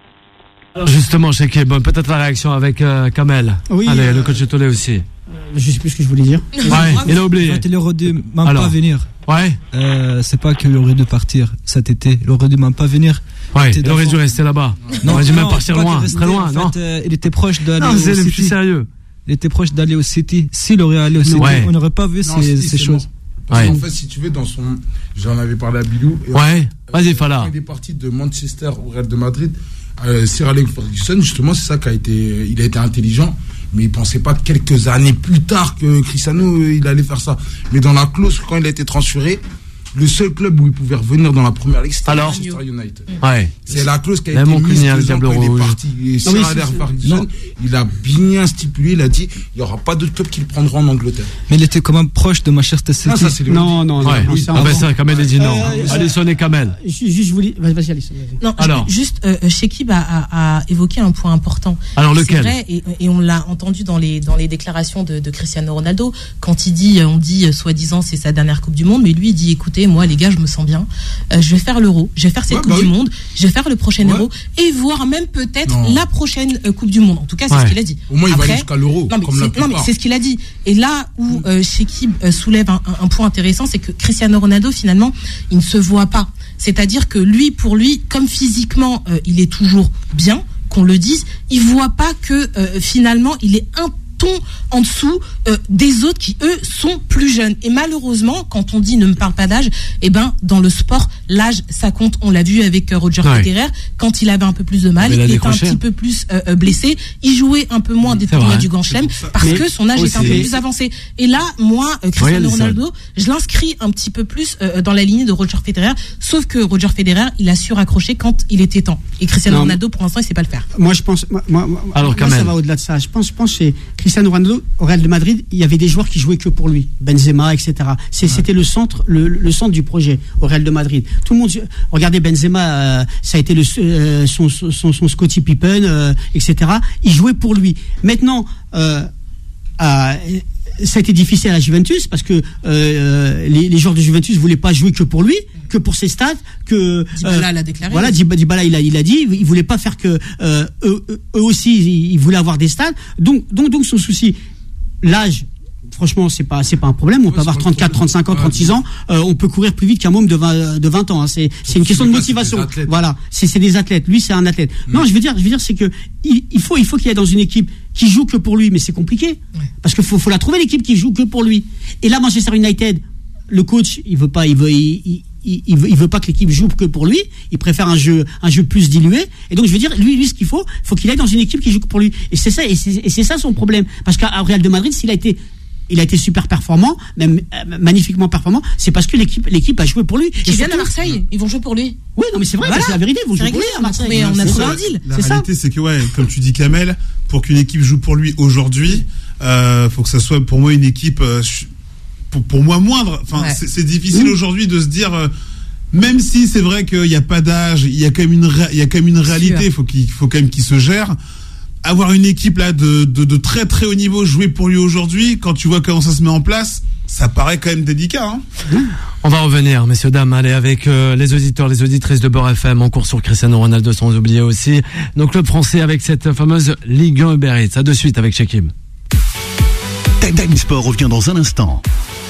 Speaker 6: Alors justement, Shekib, peut-être la réaction avec Kamel.
Speaker 4: Oui,
Speaker 6: allez, le coach Tolé aussi.
Speaker 4: Je sais plus ce que je voulais dire.
Speaker 6: Ouais, il a oublié.
Speaker 7: Il aurait dû même pas venir.
Speaker 6: Ouais.
Speaker 7: C'est pas qu'il aurait dû partir cet été. Il aurait dû même pas venir.
Speaker 6: Ouais, il aurait dû rester là-bas. Non, il aurait dû même partir loin, très loin, non.
Speaker 7: Il était proche d'aller au
Speaker 6: City. Non, c'est plus sérieux.
Speaker 7: Il était proche d'aller au City. S'il aurait allé au City, on n'aurait pas vu ces choses.
Speaker 5: Parce qu'en fait, si tu veux, j'en avais parlé à Bilou.
Speaker 6: Vas-y, Fala.
Speaker 5: Il est parti de Manchester au Real de Madrid. Sir Alex Ferguson, justement, c'est ça il a été intelligent, mais il pensait pas que quelques années plus tard que Cristiano, il allait faire ça. Mais dans la clause, quand il a été transféré, le seul club où il pouvait revenir dans la première ligue, c'était Manchester United.
Speaker 6: Ouais.
Speaker 5: C'est la clause qui a été mise quand il est parti. Et Sir Alex Ferguson, il a bien stipulé, il a dit, il y aura pas d'autres clubs qui le prendront en Angleterre.
Speaker 7: Mais il était quand même proche de Manchester City.
Speaker 5: Ah, ça, c'est
Speaker 4: non.
Speaker 6: Ça, Kamel a dit non. Alison et Kamel.
Speaker 4: Juste, je voulais, vas-y, Alison.
Speaker 3: Non, alors, juste, Shekib a évoqué un point important.
Speaker 6: Alors, lequel?
Speaker 3: C'est vrai, et on l'a entendu dans les déclarations de Cristiano Ronaldo, quand on dit, soi-disant, c'est sa dernière Coupe du Monde, mais lui, il dit, écoutez, moi, les gars, je me sens bien. Je vais faire l'Euro, je vais faire cette Coupe du Monde, je vais faire le prochain Euro, et voire même peut-être la prochaine Coupe du Monde. En tout cas, c'est ce qu'il a dit.
Speaker 5: Au moins, il va aller jusqu'à l'Euro.
Speaker 3: Non, mais c'est ce qu'il a dit. Et là où Shekib soulève un point intéressant, c'est que Cristiano Ronaldo, finalement, il ne se voit pas. C'est-à-dire que lui, pour lui, comme physiquement, il est toujours bien, qu'on le dise, il voit pas que finalement, il est un ton en dessous des autres qui, eux, sont plus jeunes. Et malheureusement, quand on dit ne me parle pas d'âge, dans le sport, l'âge, ça compte. On l'a vu avec Roger Federer, quand il avait un peu plus de mal, il était un petit peu plus blessé, il jouait un peu moins des tournois du Grand Chelem, parce que son âge était un peu plus avancé. Et là, moi, Cristiano Ronaldo, je l'inscris un petit peu plus dans la lignée de Roger Federer, sauf que Roger Federer, il a su raccrocher quand il était temps. Et Cristiano Ronaldo, pour l'instant, il sait pas le faire.
Speaker 4: Moi, je pense, moi ça va au-delà de ça. Je pense que Cristiano Ronaldo, au Real de Madrid, il y avait des joueurs qui jouaient que pour lui, Benzema, etc. C'était le centre du projet au Real de Madrid. Tout le monde, regardez Benzema, ça a été son Scottie Pippen, etc. Il jouait pour lui. Maintenant, ça a été difficile à la Juventus parce que les joueurs de Juventus voulaient pas jouer que pour lui, que pour ses stats, que
Speaker 3: Dybala l'a déclaré.
Speaker 4: Voilà, Dybala il a dit, il voulait pas faire que eux aussi ils voulaient avoir des stats. Donc son souci, l'âge. Franchement, c'est pas un problème. On peut avoir 34, 35 ans, 36 ans. On peut courir plus vite qu'un môme de 20 ans. Hein. C'est une question de motivation. Voilà. C'est des athlètes. Lui, c'est un athlète. Non, je veux dire, c'est que il faut qu'il y ait dans une équipe qui joue que pour lui. Mais c'est compliqué. Parce qu'il faut la trouver, l'équipe qui joue que pour lui. Et là, Manchester United, le coach, il veut pas que l'équipe joue que pour lui. Il préfère un jeu plus dilué. Et donc, je veux dire, lui, ce qu'il faut qu'il aille dans une équipe qui joue que pour lui. Et c'est ça son problème. Parce qu'à Real de Madrid, il a été super performant, même magnifiquement performant. C'est parce que l'équipe a joué pour lui.
Speaker 3: Ils viennent à Marseille, ils vont jouer pour lui.
Speaker 4: Oui, non, mais c'est vrai, c'est la vérité. Ils vont jouer pour lui à Marseille.
Speaker 3: Mais on a trouvé un deal.
Speaker 2: La réalité, c'est que comme tu dis, Kamel, pour qu'une équipe joue pour lui aujourd'hui, faut que ça soit pour moi une équipe, pour moi moindre. Enfin, c'est difficile aujourd'hui de se dire. Même si c'est vrai qu'il n'y a pas d'âge, il y a quand même une réalité. Il faut quand même qu'il se gère. Avoir une équipe là de très très haut niveau jouer pour lui aujourd'hui, quand tu vois comment ça se met en place, ça paraît quand même délicat. Hein.
Speaker 6: On va revenir, messieurs, dames, allez, avec les auditeurs, les auditrices de Beurre FM en cours sur Cristiano Ronaldo, sans oublier aussi nos clubs français avec cette fameuse Ligue 1 Uber Eats. À de suite avec Shakib.
Speaker 1: Time Sport revient dans un instant.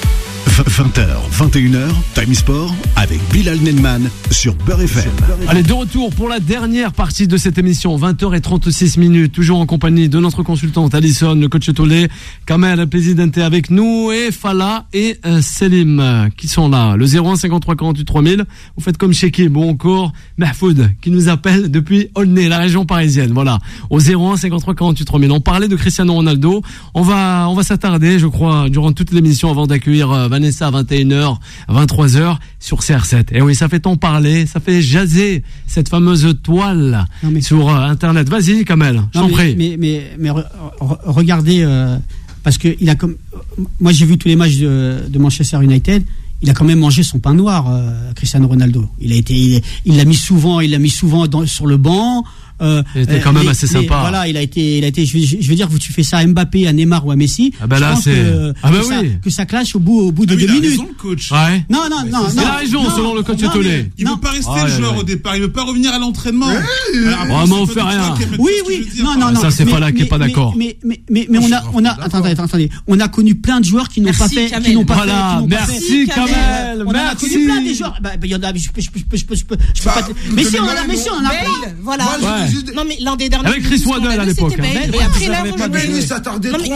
Speaker 1: 20h, 21h, Time Sport avec Bilal Nelman sur Beurre FM.
Speaker 6: Allez, de retour pour la dernière partie de cette émission, 20h36, toujours en compagnie de notre consultante Alison, le coach Tolé, Kamel, le président avec nous, et Fala et Selim qui sont là. Le 01 53 48 3000, vous faites comme Shekib ou encore Mahfoud qui nous appelle depuis Aulnay, la région parisienne. Voilà, au 01 53 48 3000. On parlait de Cristiano Ronaldo, on va s'attarder, je crois, durant toute l'émission avant d'accueillir Vanessa à 21h, 23h sur CR7. Et oui, ça fait tant parler, ça fait jaser cette fameuse toile sur Internet. Vas-y, Kamel, je t'en prie.
Speaker 4: Mais regardez, parce que moi j'ai vu tous les matchs de Manchester United. Il a quand même mangé son pain noir, Cristiano Ronaldo. Il l'a mis souvent sur le banc.
Speaker 6: Il était quand même assez sympa.
Speaker 4: Voilà, il a été. Je veux dire, tu fais ça à Mbappé, à Neymar ou à Messi.
Speaker 6: Ah bah là,
Speaker 4: que ça clash au bout de 2 minutes.
Speaker 2: Il a raison, le coach.
Speaker 6: Ouais.
Speaker 4: Non.
Speaker 6: Il a raison, selon le coach Tolé.
Speaker 2: Il veut pas rester le joueur au départ. Il veut pas revenir à l'entraînement.
Speaker 6: Vraiment, on fait rien.
Speaker 4: Oui. Non.
Speaker 6: Ça, c'est pas là qui est pas d'accord.
Speaker 4: Mais attendez. On a connu plein de joueurs qui n'ont pas fait.
Speaker 6: Voilà. Merci, Kamel.
Speaker 4: On a connu plein de joueurs. Il y en a. Je peux pas. Mais si, on en a plein.
Speaker 3: Voilà. Non, mais l'un des derniers.
Speaker 6: Avec Chris Waddle à l'époque.
Speaker 3: Et après, là,
Speaker 5: Bale s'attardait trop.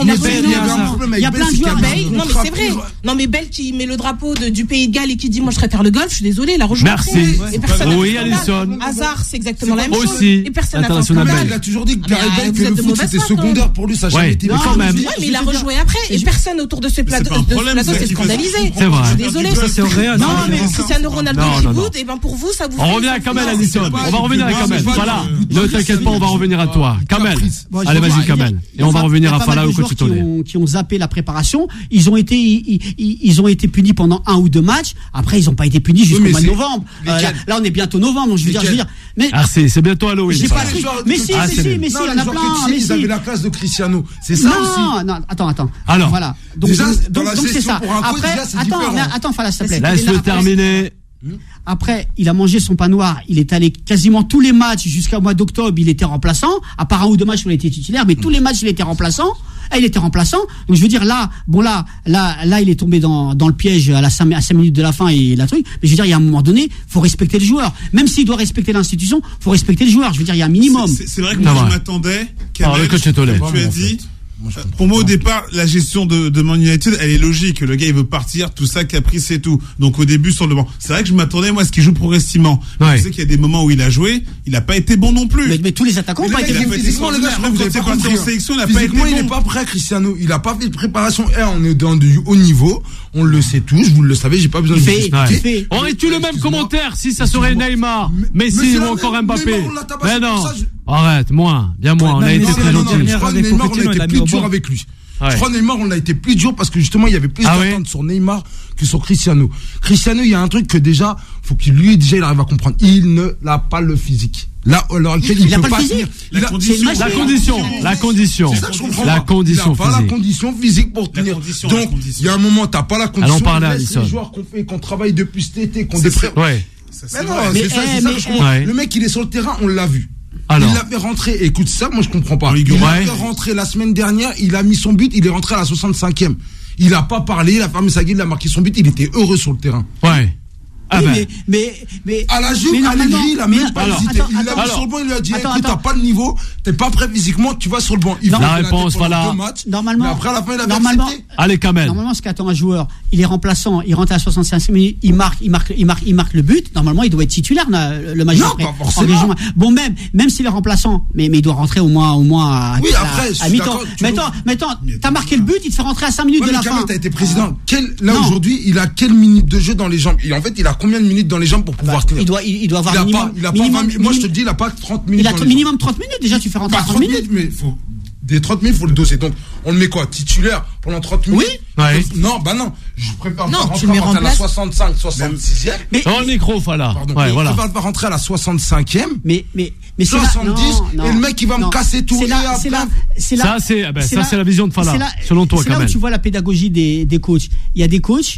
Speaker 4: Il y a plein de joueurs.
Speaker 3: Non, mais c'est vrai. Non, mais Bale qui met le drapeau du Pays de Galles et qui dit, moi, je préfère le golf, je suis désolé, il a rejoint.
Speaker 6: Merci. Oui, Alison.
Speaker 3: Hazard, c'est exactement la même chose.
Speaker 6: Aussi.
Speaker 3: Et personne n'a fait.
Speaker 5: Il a toujours dit que Gareth Bale, que le foot, c'était secondaire pour lui, ça n'a jamais été.
Speaker 6: quand même.
Speaker 3: Ouais, mais il a rejoué après. Et personne autour de ce plateau s'est scandalisé.
Speaker 6: C'est vrai.
Speaker 3: Je suis désolé.
Speaker 4: Non, mais
Speaker 3: Cristiano Ronaldo qui boude, et ben pour vous, ça vous fait.
Speaker 6: On revient à Kamel, Alison. On va revenir à Kamel. Voilà. Ne t'inquiète pas, on va revenir à toi. Kamel. Allez, vas-y, Kamel. Et on va revenir à Fala au coach Tolé.
Speaker 4: Qui ont zappé la préparation. Ils ont été punis pendant 1 ou 2 matchs. Après, ils n'ont pas été punis jusqu'au mois de novembre. Là, on est bientôt novembre, donc je veux dire.
Speaker 6: Ah, c'est bientôt Halloween.
Speaker 4: Mais si, il y en a plein.
Speaker 5: Ils avaient la classe de Cristiano. C'est ça aussi.
Speaker 4: Non, attends.
Speaker 6: Alors.
Speaker 4: Voilà. Donc c'est ça. Après, attends, Fala, s'il te plaît.
Speaker 6: Laisse-le terminer.
Speaker 4: Après, il a mangé son pain noir. Il est allé quasiment tous les matchs jusqu'au mois d'octobre. Il était remplaçant. À part 1 ou 2 matchs où il était titulaire, mais tous les matchs il était remplaçant. Il était remplaçant. Donc je veux dire là, il est tombé dans le piège à 5 minutes de la fin et la truc. Mais je veux dire, il y a un moment donné, faut respecter le joueur. Même s'il doit respecter l'institution, faut respecter le joueur. Je veux dire, il y a un minimum.
Speaker 2: C'est vrai que moi je m'attendais.
Speaker 6: Le coach Tolé.
Speaker 2: Tu as dit. Pour moi, au départ, la gestion de Man United, elle est logique. Le gars, il veut partir, tout ça, caprice et tout. Donc, au début, sur le banc. C'est vrai que je m'attendais, moi, à ce qu'il joue progressivement. Je sais qu'il y a des moments où il a joué, il n'a pas été bon non plus.
Speaker 4: Mais tous les attaquants n'ont pas été bons.
Speaker 5: Physiquement, le gars, vous avez pas compris.
Speaker 2: Sélection, il n'a pas été bon.
Speaker 5: Il n'est pas prêt, Cristiano. Il n'a pas fait de préparation. On est dans du haut niveau. On le sait tous. Vous le savez, j'ai pas besoin de
Speaker 6: justifier. Aurais-tu le même commentaire si ça serait Neymar, Messi ou encore Mbappé? Mais non. Arrête, bien moins. On a été très gentil.
Speaker 5: Neymar, on a été plus dur avec lui. Je crois Neymar, on a été plus dur parce que justement, il y avait plus d'attente sur Neymar que sur Cristiano. Cristiano, il y a un truc que déjà, faut qu'il il arrive à comprendre. Il ne l'a pas le physique. Là, alors il peut pas tenir.
Speaker 6: La condition.
Speaker 5: C'est ça que je comprends.
Speaker 6: La condition physique.
Speaker 5: Il n'a pas la condition physique pour tenir. Donc, il y a un moment, t'as pas la condition.
Speaker 6: Allons parler à Alisson.
Speaker 5: Les joueurs qu'on travaille depuis cet été, qu'on des frères.
Speaker 6: Ouais.
Speaker 5: Mais non, c'est ça que je comprends. Le mec, il est sur le terrain, on l'a vu.
Speaker 6: Alors.
Speaker 5: Il l'a fait rentrer, écoute ça, moi je comprends pas. Il l'a fait rentrer la semaine dernière, il a mis son but, il est rentré à la 65e. Il a pas parlé, il a fermé sa gueule, il a marqué son but, il était heureux sur le terrain.
Speaker 6: Ouais.
Speaker 5: Ah oui, mais à la Juve, Allegri, il a même pas hésité. Il l'a mis sur le banc, il lui a dit écoute, t'as pas le niveau, t'es pas prêt physiquement, tu vas sur le banc.
Speaker 6: La réponse, voilà.
Speaker 4: Normalement,
Speaker 5: après à la fin, il a accepté.
Speaker 6: Allez, Kamel.
Speaker 4: Normalement, ce qu'attend un joueur, il est remplaçant, il rentre à la 65 minutes, il marque le but. Normalement, il doit être titulaire le match après.
Speaker 5: Pas forcément.
Speaker 4: Bon, même s'il est remplaçant, mais il doit rentrer au moins à mi-temps. Mais attends, t'as marqué le but, il te fait rentrer à 5 minutes de la fin.
Speaker 5: T'as été président. Là aujourd'hui, il a quelle minute de jeu dans les jambes? En fait, il a combien de minutes dans les jambes pour pouvoir tenir?
Speaker 4: Il doit avoir minimum.
Speaker 5: Moi, je te dis, il a pas 30 minutes.
Speaker 4: Il a minimum 30 minutes. Déjà, tu fais rentrer à 30 minutes.
Speaker 5: Mais des 30 minutes, il faut le doser. Donc, on le met quoi? Titulaire pendant 30 minutes?
Speaker 4: Oui.
Speaker 5: Non, je préfère pas
Speaker 3: tu le mets
Speaker 5: rentrer à la 65, 66e.
Speaker 6: Mais dans le micro, voilà.
Speaker 5: Ouais, voilà. Je préfère pas rentrer à la 65e.
Speaker 4: Mais
Speaker 5: 70, et le mec, il va me casser tout.
Speaker 6: Ça, c'est la vision de Fala, selon toi, Kamel.
Speaker 4: C'est là où tu vois la pédagogie des coachs. Il y a des coachs,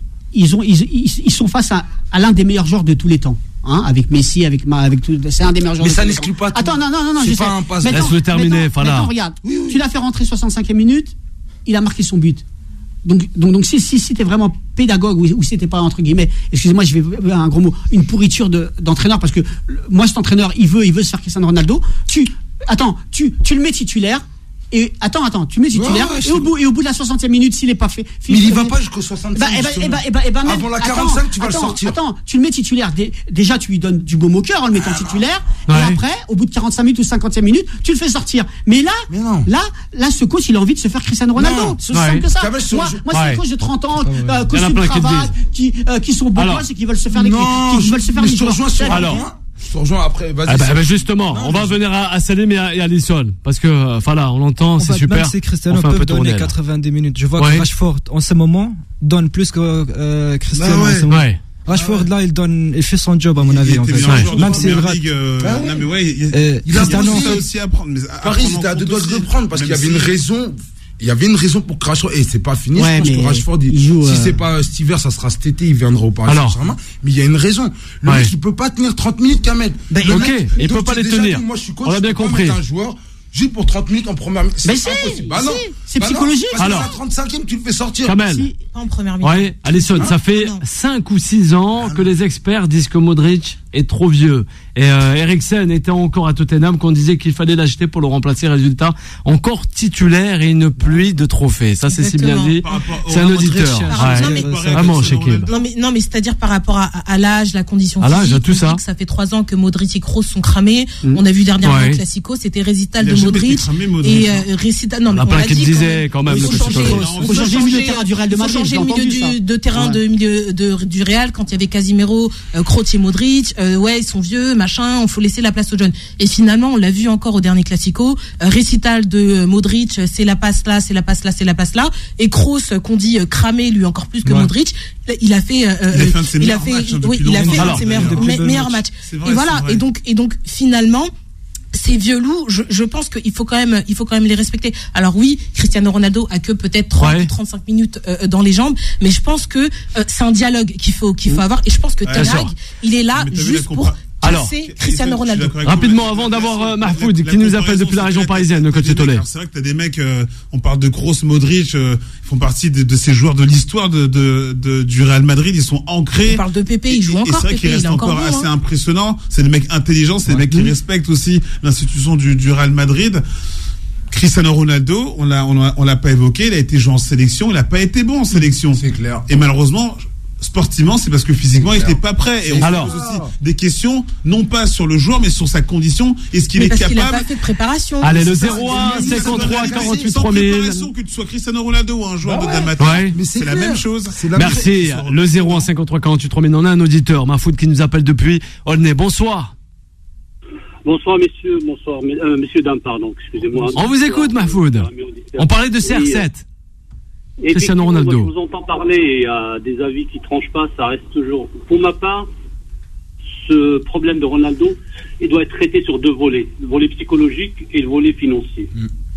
Speaker 4: ils sont face à l'un des meilleurs joueurs de tous les temps. Avec Messi, avec tout, c'est un des meilleurs joueurs.
Speaker 5: Mais ça n'exclut pas tout.
Speaker 4: Attends, non,
Speaker 5: c'est pas un passe.
Speaker 6: Laisse-le terminer, Fala.
Speaker 4: Regarde, tu l'as fait rentrer 65e minute, il a marqué son but. Donc si t'es vraiment pédagogue ou si t'es pas, entre guillemets, excusez-moi, je vais un gros mot, une pourriture d'entraîneur, parce que moi cet entraîneur, il veut se faire Cristiano Ronaldo. Tu le mets titulaire. Et attends, tu mets titulaire, et au bout de la 60e minute, s'il est pas fait.
Speaker 5: Mais il va pas jusqu'au 65e. Avant la 45, tu vas le sortir.
Speaker 4: Attends, tu le mets titulaire. Déjà, tu lui donnes du baume au cœur en le mettant titulaire. Et après, au bout de 45 minutes ou 50e minute, tu le fais sortir. Mais là, ce coach, il a envie de se faire Cristiano Ronaldo. C'est simple que ça. Moi, c'est des coachs de 30 ans, costume cravate, qui sont beaux gosses et qui veulent se faire des
Speaker 5: joueurs. Je te rejoins après, vas-y.
Speaker 6: Justement, on va venir à Salim et à Alisson, parce que on l'entend, c'est super.
Speaker 7: Même si Cristiano peut donner 90 minutes, je vois que Rashford en ce moment donne plus que Cristiano en ce moment. Rashford là, il fait son job à mon avis en fait. Même s'il rate.
Speaker 5: Il a aussi à prendre. Paris, c'était à deux doigts de le prendre parce qu'il y avait une raison. Il y avait une raison pour que Rashford, et c'est pas fini, je pense que Rashford, si c'est pas cet hiver, ça sera cet été, il viendra au Paris Saint-Germain. Mais il y a une raison. Le mec, il peut pas tenir 30 minutes, Kamel.
Speaker 6: Il peut pas les tenir.
Speaker 5: Moi, je suis coach.
Speaker 6: On l'a bien compris.
Speaker 5: Un joueur, juste pour 30 minutes en première minute. C'est impossible. Bah non.
Speaker 4: C'est psychologique.
Speaker 5: Parce que à la 35e, tu le fais sortir.
Speaker 6: Kamel.
Speaker 3: Pas en première minute.
Speaker 6: Ouais, Alisson, ça fait 5 ou 6 ans que les experts disent que Modric est trop vieux. Et Eriksen était encore à Tottenham, qu'on disait qu'il fallait l'acheter pour le remplacer. Résultat, encore titulaire et une pluie de trophées. Ça, c'est si bien dit. C'est un auditeur. Vraiment, Shekil.
Speaker 3: Non, mais c'est-à-dire par rapport à l'âge, la condition
Speaker 6: physique. À l'âge, tout ça.
Speaker 3: Ça fait 3 ans que Modric et Kroos sont cramés. On a vu dernièrement le Classico, c'était récital de Modric. Et récital, non, mais
Speaker 6: on l'a dit quand même.
Speaker 4: Il faut changer le milieu de terrain du Real de Madrid.
Speaker 3: Il faut changer le milieu de terrain du Real quand il y avait Casimiro, Kroos et Modric. Ils sont vieux, machin, il faut laisser la place aux jeunes. Et finalement, on l'a vu encore au dernier Classico, récital de Modric, c'est la passe là, c'est la passe là, c'est la passe là. Et Kroos, qu'on dit cramé, lui encore plus que Modric, il a fait un de ses meilleurs matchs. Et voilà. Et donc finalement, ces vieux loups, je pense qu'il faut quand même les respecter. Alors oui, Cristiano Ronaldo a que peut-être 30 ou 35 minutes dans les jambes, mais je pense que c'est un dialogue qu'il faut avoir, et je pense que Ten Hag, il est là juste pour casser Cristiano Ronaldo.
Speaker 6: Rapidement, avant d'avoir Mahfoud qui nous appelle depuis la région parisienne, le coach Tolé.
Speaker 2: C'est vrai que t'as des mecs, on parle de Kroos, Modric, ils font partie de ces joueurs de l'histoire du Real Madrid, ils sont ancrés.
Speaker 3: On parle de Pépé, il joue encore.
Speaker 2: Et c'est vrai qu'il reste encore assez impressionnant. C'est des mecs intelligents, c'est des mecs qui respectent aussi l'institution du Real Madrid. Cristiano Ronaldo, on l'a pas évoqué, il a été joué en sélection, il a pas été bon en sélection.
Speaker 5: C'est clair.
Speaker 2: Et malheureusement, sportivement, c'est parce que physiquement, il n'était pas prêt. Et on se pose aussi des questions, non pas sur le joueur, mais sur sa condition. Est-ce qu'il est capable?
Speaker 3: Qu'il n'a pas fait de préparation.
Speaker 6: Allez, le 01 53 48 3000.
Speaker 2: Préparation, que tu sois Cristiano Ronaldo ou un joueur de amateur, c'est la même chose.
Speaker 6: Merci. Le 01 53 48 3000. On a un auditeur, Mahfoud, qui nous appelle depuis Aulnay. Bonsoir.
Speaker 9: Bonsoir, messieurs. Bonsoir, messieurs, dames, pardon. Excusez-moi.
Speaker 6: On vous écoute, Mahfoud. On parlait de CR7. Cristiano Ronaldo.
Speaker 9: Moi, je vous entends parler et des avis qui tranchent pas, ça reste toujours. Pour ma part, ce problème de Ronaldo, il doit être traité sur 2 volets, le volet psychologique et le volet financier.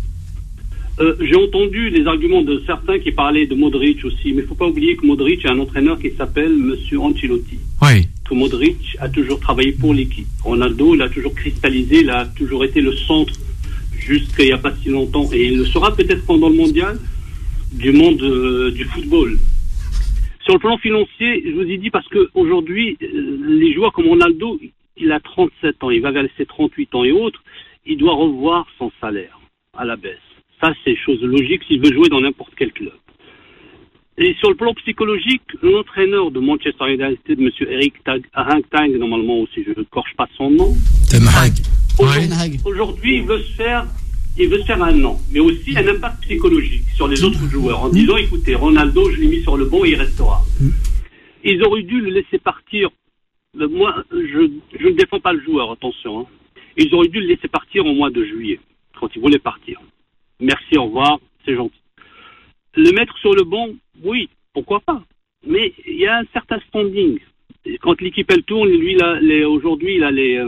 Speaker 9: J'ai entendu les arguments de certains qui parlaient de Modric aussi, mais il ne faut pas oublier que Modric a un entraîneur qui s'appelle Monsieur Ancelotti.
Speaker 6: Oui.
Speaker 9: Que Modric a toujours travaillé pour l'équipe. Ronaldo, il a toujours cristallisé, il a toujours été le centre jusqu'à il n'y a pas si longtemps, et il le sera peut-être pendant le mondial du monde du football. Sur le plan financier, je vous ai dit parce que aujourd'hui, les joueurs comme Ronaldo, il a 37 ans, il va vers ses 38 ans et autres, il doit revoir son salaire à la baisse. Ça, c'est chose logique s'il veut jouer dans n'importe quel club. Et sur le plan psychologique, l'entraîneur de Manchester United, M. Eric Tang, normalement aussi, je ne corche pas son nom.
Speaker 5: Ten Hag.
Speaker 9: Aujourd'hui, il veut se faire un nom, mais aussi un impact psychologique sur les autres joueurs, en disant, écoutez, Ronaldo, je l'ai mis sur le banc et il restera. Ils auraient dû le laisser partir. Moi, je ne défends pas le joueur, attention. Ils auraient dû le laisser partir au mois de juillet, quand il voulait partir. Merci, au revoir, c'est gentil. Le mettre sur le banc, oui, pourquoi pas. Mais il y a un certain standing. Quand l'équipe elle tourne, lui, aujourd'hui, il a les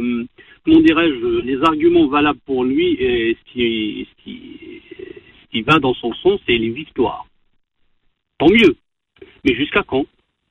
Speaker 9: arguments valables pour lui, et ce qui va dans son sens, c'est les victoires. Tant mieux. Mais jusqu'à quand?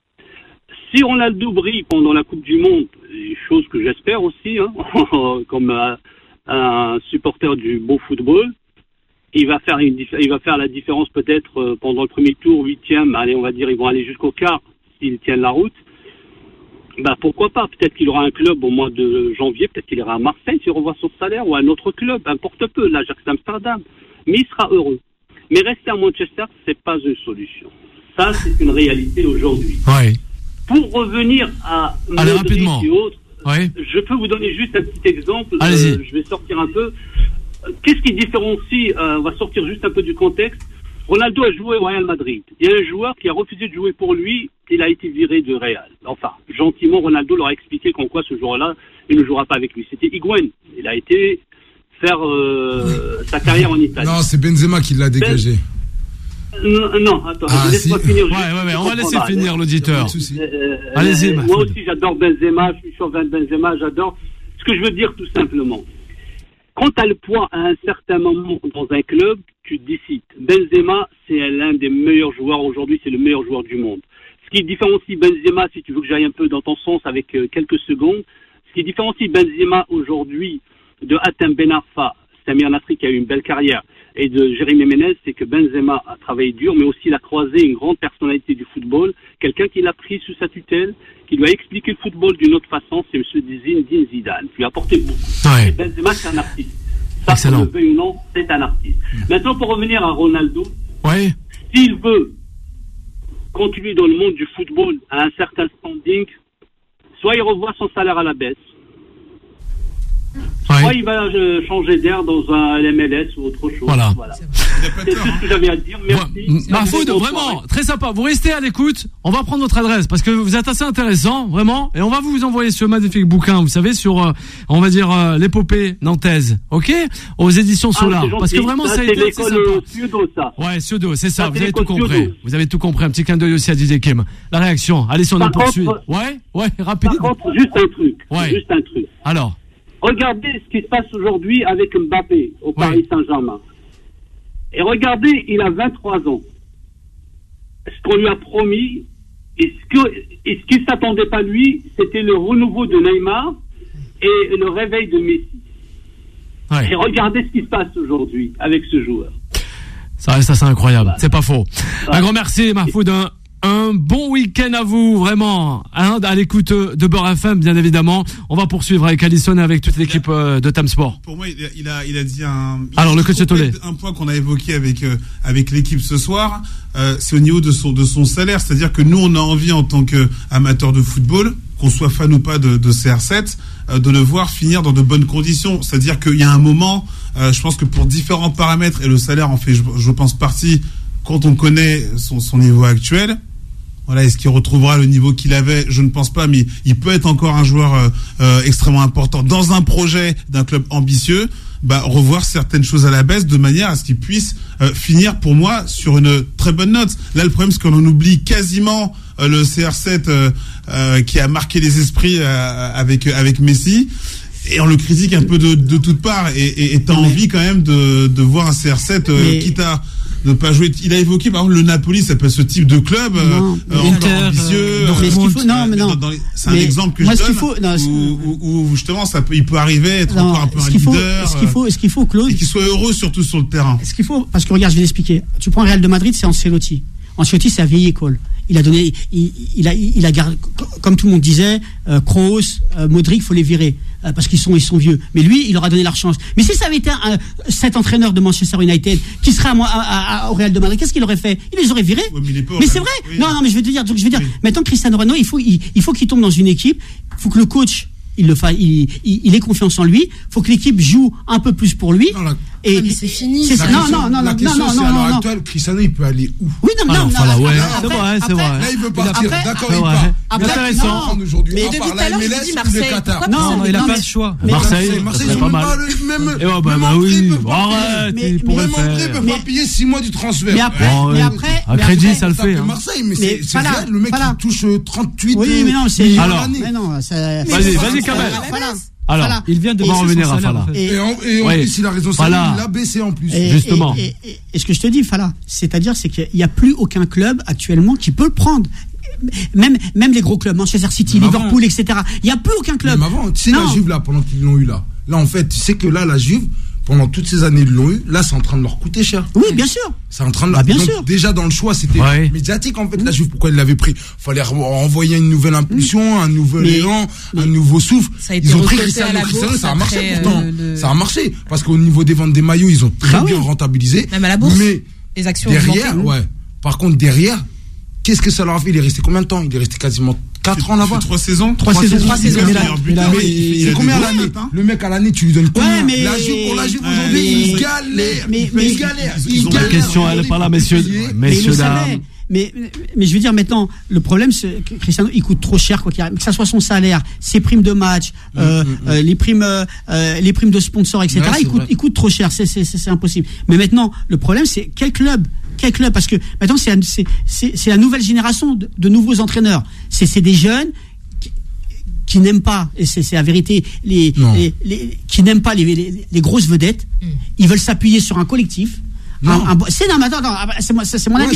Speaker 9: Si Ronaldo brille pendant la Coupe du Monde, chose que j'espère aussi, comme un supporter du beau football, il va faire la différence peut-être pendant le premier tour, 8e, allez, on va dire, ils vont aller jusqu'au quart s'ils tiennent la route. Pourquoi pas? Peut-être qu'il aura un club au mois de janvier, peut-être qu'il ira à Marseille s'il revoit son salaire, ou à un autre club, importe peu, l'Ajax d'Amsterdam. Mais il sera heureux. Mais rester à Manchester, c'est pas une solution. Ça, c'est une réalité aujourd'hui.
Speaker 6: Ouais.
Speaker 9: Pour revenir à Modric et autres, je peux vous donner juste un petit exemple. Je vais sortir un peu. Qu'est-ce qui différencie, on va sortir juste un peu du contexte. Ronaldo a joué au Real Madrid. Il y a un joueur qui a refusé de jouer pour lui, il a été viré de Real. Enfin, gentiment, Ronaldo leur a expliqué qu'en quoi ce joueur-là, il ne jouera pas avec lui. C'était Higuaín. Il a été faire sa carrière en Italie.
Speaker 5: Non, c'est Benzema qui l'a dégagé.
Speaker 9: Non, attends, laisse-moi finir.
Speaker 6: On va laisser finir l'auditeur. Allez-y,
Speaker 9: moi aussi, j'adore Benzema, je suis chauvin de Benzema, j'adore. Ce que je veux dire, tout simplement, quand tu as le poids à un certain moment dans un club, tu décides. Benzema, c'est l'un des meilleurs joueurs aujourd'hui, c'est le meilleur joueur du monde. Ce qui différencie Benzema, si tu veux que j'aille un peu dans ton sens avec quelques secondes, ce qui différencie Benzema aujourd'hui de Hatem Ben Arfa, Samir Nasri qui a eu une belle carrière, et de Jérémy Ménez, c'est que Benzema a travaillé dur, mais aussi il a croisé une grande personnalité du football, quelqu'un qui l'a pris sous sa tutelle, qui lui a expliqué le football d'une autre façon, c'est M. Zinedine Zidane, qui lui a apporté beaucoup. Et Benzema, c'est un artiste. Ça, qu'on le veuille ou non, c'est un artiste. Maintenant, pour revenir à Ronaldo, s'il veut continuer dans le monde du football à un certain standing, soit il revoit son salaire à la baisse, soit il va changer d'air dans un MLS ou autre chose. Voilà. C'est tout ce que j'avais à dire. Merci.
Speaker 6: Mahfoud, vraiment, très sympa. Vous restez à l'écoute. On va prendre votre adresse parce que vous êtes assez intéressant, vraiment. Et on va vous envoyer ce magnifique bouquin, vous savez, sur, on va dire, l'épopée nantaise. OK? Aux éditions Solar. Parce que vraiment, ça a été assez sympa.
Speaker 9: Pseudo, ça.
Speaker 6: Ouais, pseudo, c'est ça. Vous avez tout compris. Vous avez tout compris. Un petit clin d'œil aussi à Didier Kim. La réaction. Allez, si on en poursuit. Ouais, rapide.
Speaker 9: Par contre, juste un truc.
Speaker 6: Alors.
Speaker 9: Regardez ce qui se passe aujourd'hui avec Mbappé au Paris Saint-Germain. Et regardez, il a 23 ans. Ce qu'on lui a promis, et ce qu'il ne s'attendait pas lui, c'était le renouveau de Neymar et le réveil de Messi. Et regardez ce qui se passe aujourd'hui avec ce joueur.
Speaker 6: Ça reste assez incroyable, c'est pas faux. Un grand merci, Mahfoud. Un bon week-end à vous, vraiment, à l'écoute de Beurre FM, bien évidemment. On va poursuivre avec Alisson et avec toute l'équipe de Time Sport.
Speaker 2: Pour moi, il a dit
Speaker 6: le coach Tolé.
Speaker 2: Un point qu'on a évoqué avec l'équipe ce soir, c'est au niveau de son salaire. C'est-à-dire que nous, on a envie, en tant qu'amateur de football, qu'on soit fan ou pas de CR7, de le voir finir dans de bonnes conditions. C'est-à-dire qu'il y a un moment, je pense que pour différents paramètres, et le salaire en fait, je pense, partie, quand on connaît son niveau actuel, Voilà, est-ce qu'il retrouvera le niveau qu'il avait? Je ne pense pas, mais il peut être encore un joueur extrêmement important dans un projet d'un club ambitieux. Revoir certaines choses à la baisse de manière à ce qu'il puisse finir pour moi sur une très bonne note. Là, le problème, c'est qu'on en oublie quasiment le CR7 qui a marqué les esprits avec Messi. Et on le critique un peu de toutes parts. Et t'as envie quand même de voir un CR7 quitte à ne pas jouer. Il a évoqué par exemple le Napoli, ça peut être ce type de club encore ambitieux. C'est un exemple que je donne où justement il peut arriver être encore un peu un leader.
Speaker 4: Ce qu'il faut Claude,
Speaker 2: et qu'il soit heureux surtout sur le terrain.
Speaker 4: Ce qu'il faut, parce que regarde, je vais l'expliquer. Tu prends Real de Madrid, c'est Ancelotti. Ancelotti, c'est la vieille école. Il a gardé, comme tout le monde disait, Kroos, Modric, faut les virer parce qu'ils sont vieux. Mais lui, il leur a donné leur chance. Mais si ça avait été cet entraîneur de Manchester United qui serait au Real de Madrid, qu'est-ce qu'il aurait fait? Il les aurait virés.
Speaker 2: Ouais,
Speaker 4: mais c'est vrai. Oui. Non, mais je vais te dire. Maintenant, Cristiano Ronaldo, il faut qu'il tombe dans une équipe. Il faut que le coach il ait confiance en lui. Il faut que l'équipe joue un peu plus pour lui.
Speaker 3: Mais c'est fini.
Speaker 5: La question, c'est à l'heure actuelle, Cristiano, il peut aller où?
Speaker 4: Oui, non.
Speaker 6: C'est vrai.
Speaker 5: Là, il veut partir. D'accord, il
Speaker 6: part.
Speaker 5: Intéressant.
Speaker 3: Mais depuis tout à l'heure, je dis Marseille.
Speaker 7: Non, il n'a pas le choix.
Speaker 6: Marseille,
Speaker 5: c'est pas mal.
Speaker 6: Oui, arrête.
Speaker 5: Même André peut pas payer 6 mois du transfert.
Speaker 4: Mais après.
Speaker 6: À crédit, ça le fait.
Speaker 5: Marseille, mais c'est vrai, le mec qui touche 38
Speaker 4: millions
Speaker 6: alors. Vas-y, Kamel. Alors, il vient de revenir à Fala.
Speaker 5: Et en plus, il a raison, il l'a baissé en plus.
Speaker 6: Justement.
Speaker 4: Et ce que je te dis, Fala, c'est-à-dire, c'est qu'il n'y a plus aucun club actuellement qui peut le prendre. Même les gros clubs, Manchester City, Liverpool, etc. Il n'y a plus aucun club.
Speaker 5: Même avant, tu sais, la Juve, là, pendant qu'ils l'ont eu là. Là, en fait, tu sais que là, la Juve, pendant toutes ces années, ils l'ont eu. Là, c'est en train de leur coûter cher.
Speaker 4: Oui, bien sûr.
Speaker 5: C'est en train de leur
Speaker 4: bien sûr.
Speaker 5: Déjà, dans le choix, c'était médiatique, en fait, la Juve. Pourquoi ils l'avaient pris? Fallait envoyer une nouvelle impulsion, un nouvel élan, un nouveau souffle.
Speaker 3: Ils ont pris
Speaker 5: Cristiano, ça a marché pourtant. Ça a marché. Parce qu'au niveau des ventes des maillots, ils ont très bien rentabilisé.
Speaker 3: Même à la bourse.
Speaker 5: Mais
Speaker 3: les actions
Speaker 5: derrière, par contre, derrière, qu'est-ce que ça leur a fait? Il est resté combien de temps? Il est resté quasiment 4 ans là-bas.
Speaker 2: 3 saisons.
Speaker 4: 3 saisons.
Speaker 5: C'est combien à l'année? Le mec à l'année, tu lui donnes combien? Pour la Juve aujourd'hui, il galère.
Speaker 6: La question, elle est pas là, messieurs, dames.
Speaker 4: Mais je veux dire maintenant, le problème, c'est que Cristiano, il coûte trop cher, quoi qu'il arrive. Que ça soit son salaire, ses primes de match, les primes de sponsors, etc. Il coûte trop cher. C'est impossible. Mais maintenant, le problème, c'est quel club? Parce que maintenant, c'est la nouvelle génération de nouveaux entraîneurs. C'est des jeunes qui n'aiment pas, et c'est la vérité, qui n'aiment pas les grosses vedettes. Ils veulent s'appuyer sur un collectif. C'est mon avis.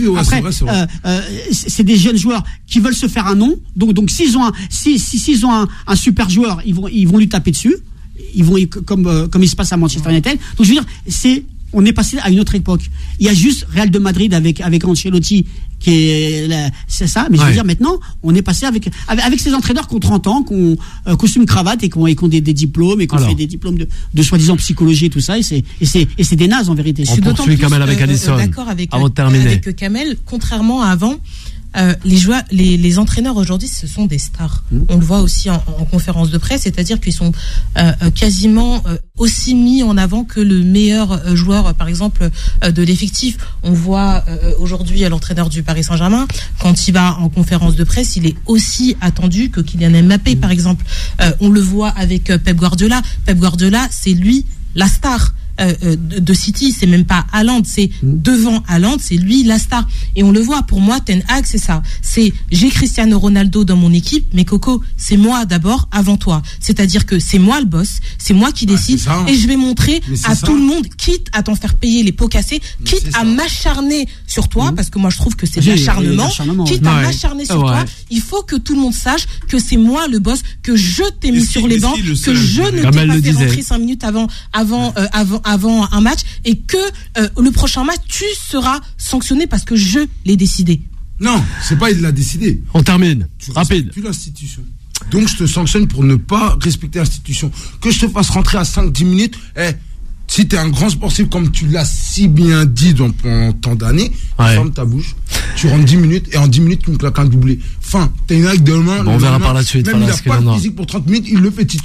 Speaker 4: C'est des jeunes joueurs qui veulent se faire un nom. Donc s'ils ont un super joueur, ils vont lui taper dessus. Ils vont comme il se passe à Manchester United. Donc je veux dire, on est passé à une autre époque. Il y a juste Real de Madrid avec Ancelotti c'est ça. Mais je veux dire, maintenant, on est passé avec ces entraîneurs qui ont 30 ans, qui ont costume cravate et qui ont des diplômes et qui ont fait des diplômes de soi-disant psychologie et tout ça. Et c'est des nazes en vérité.
Speaker 6: On poursuit Kamel avec Alisson.
Speaker 3: D'accord avec Kamel. Contrairement à avant, les entraîneurs aujourd'hui, ce sont des stars. On le voit aussi en conférence de presse, c'est-à-dire qu'ils sont quasiment aussi mis en avant que le meilleur joueur, par exemple, de l'effectif. On voit aujourd'hui l'entraîneur du Paris Saint-Germain, quand il va en conférence de presse, il est aussi attendu que Kylian Mbappé, par exemple. On le voit avec Pep Guardiola. Pep Guardiola, c'est lui la star. De City, c'est même pas Haaland, c'est devant Haaland, c'est lui la star. Et on le voit, pour moi, Ten Hag, c'est ça. C'est j'ai Cristiano Ronaldo dans mon équipe, mais Coco, c'est moi d'abord avant toi. C'est-à-dire que c'est moi le boss, c'est moi qui décide, et je vais montrer à tout le monde, quitte à t'en faire payer les pots cassés, quitte à m'acharner sur toi, parce que moi je trouve que c'est de l'acharnement, quitte à m'acharner sur toi, il faut que tout le monde sache que c'est moi le boss, que je t'ai mis sur les bancs, que je ne t'ai pas fait rentrer 5 minutes avant un match, et que le prochain match tu seras sanctionné parce que je l'ai décidé.
Speaker 5: Non, c'est pas il l'a décidé.
Speaker 6: On termine. Rapide.
Speaker 5: Tu l'institution. Donc je te sanctionne pour ne pas respecter l'institution. Que je te fasse rentrer à 5-10 minutes, si t'es un grand sportif comme tu l'as si bien dit pendant tant d'années, ferme ta bouche, tu rentres 10 minutes et en 10 minutes tu me claques un doublé. Fin, t'as une règle de main.
Speaker 6: On verra par la suite.
Speaker 5: Même il n'a pas de physique pour 30 minutes, il le fait titulaire.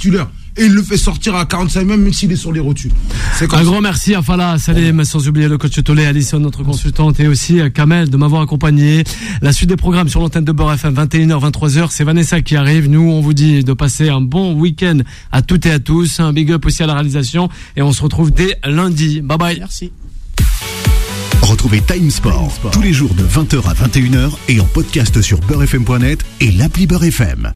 Speaker 5: et il le fait sortir à 45 même s'il est sur les rotules.
Speaker 6: Un grand merci à Fala, Salim, sans oublier le coach Tolé, Alison, notre consultante, et aussi à Kamel de m'avoir accompagné. La suite des programmes sur l'antenne de Beurre FM, 21h, 23h, c'est Vanessa qui arrive. Nous, on vous dit de passer un bon week-end à toutes et à tous. Un big up aussi à la réalisation, et on se retrouve dès lundi. Bye bye.
Speaker 4: Merci.
Speaker 1: Retrouvez Time Sport tous les jours de 20h à 21h et en podcast sur beurrefm.net et l'appli Beurre FM.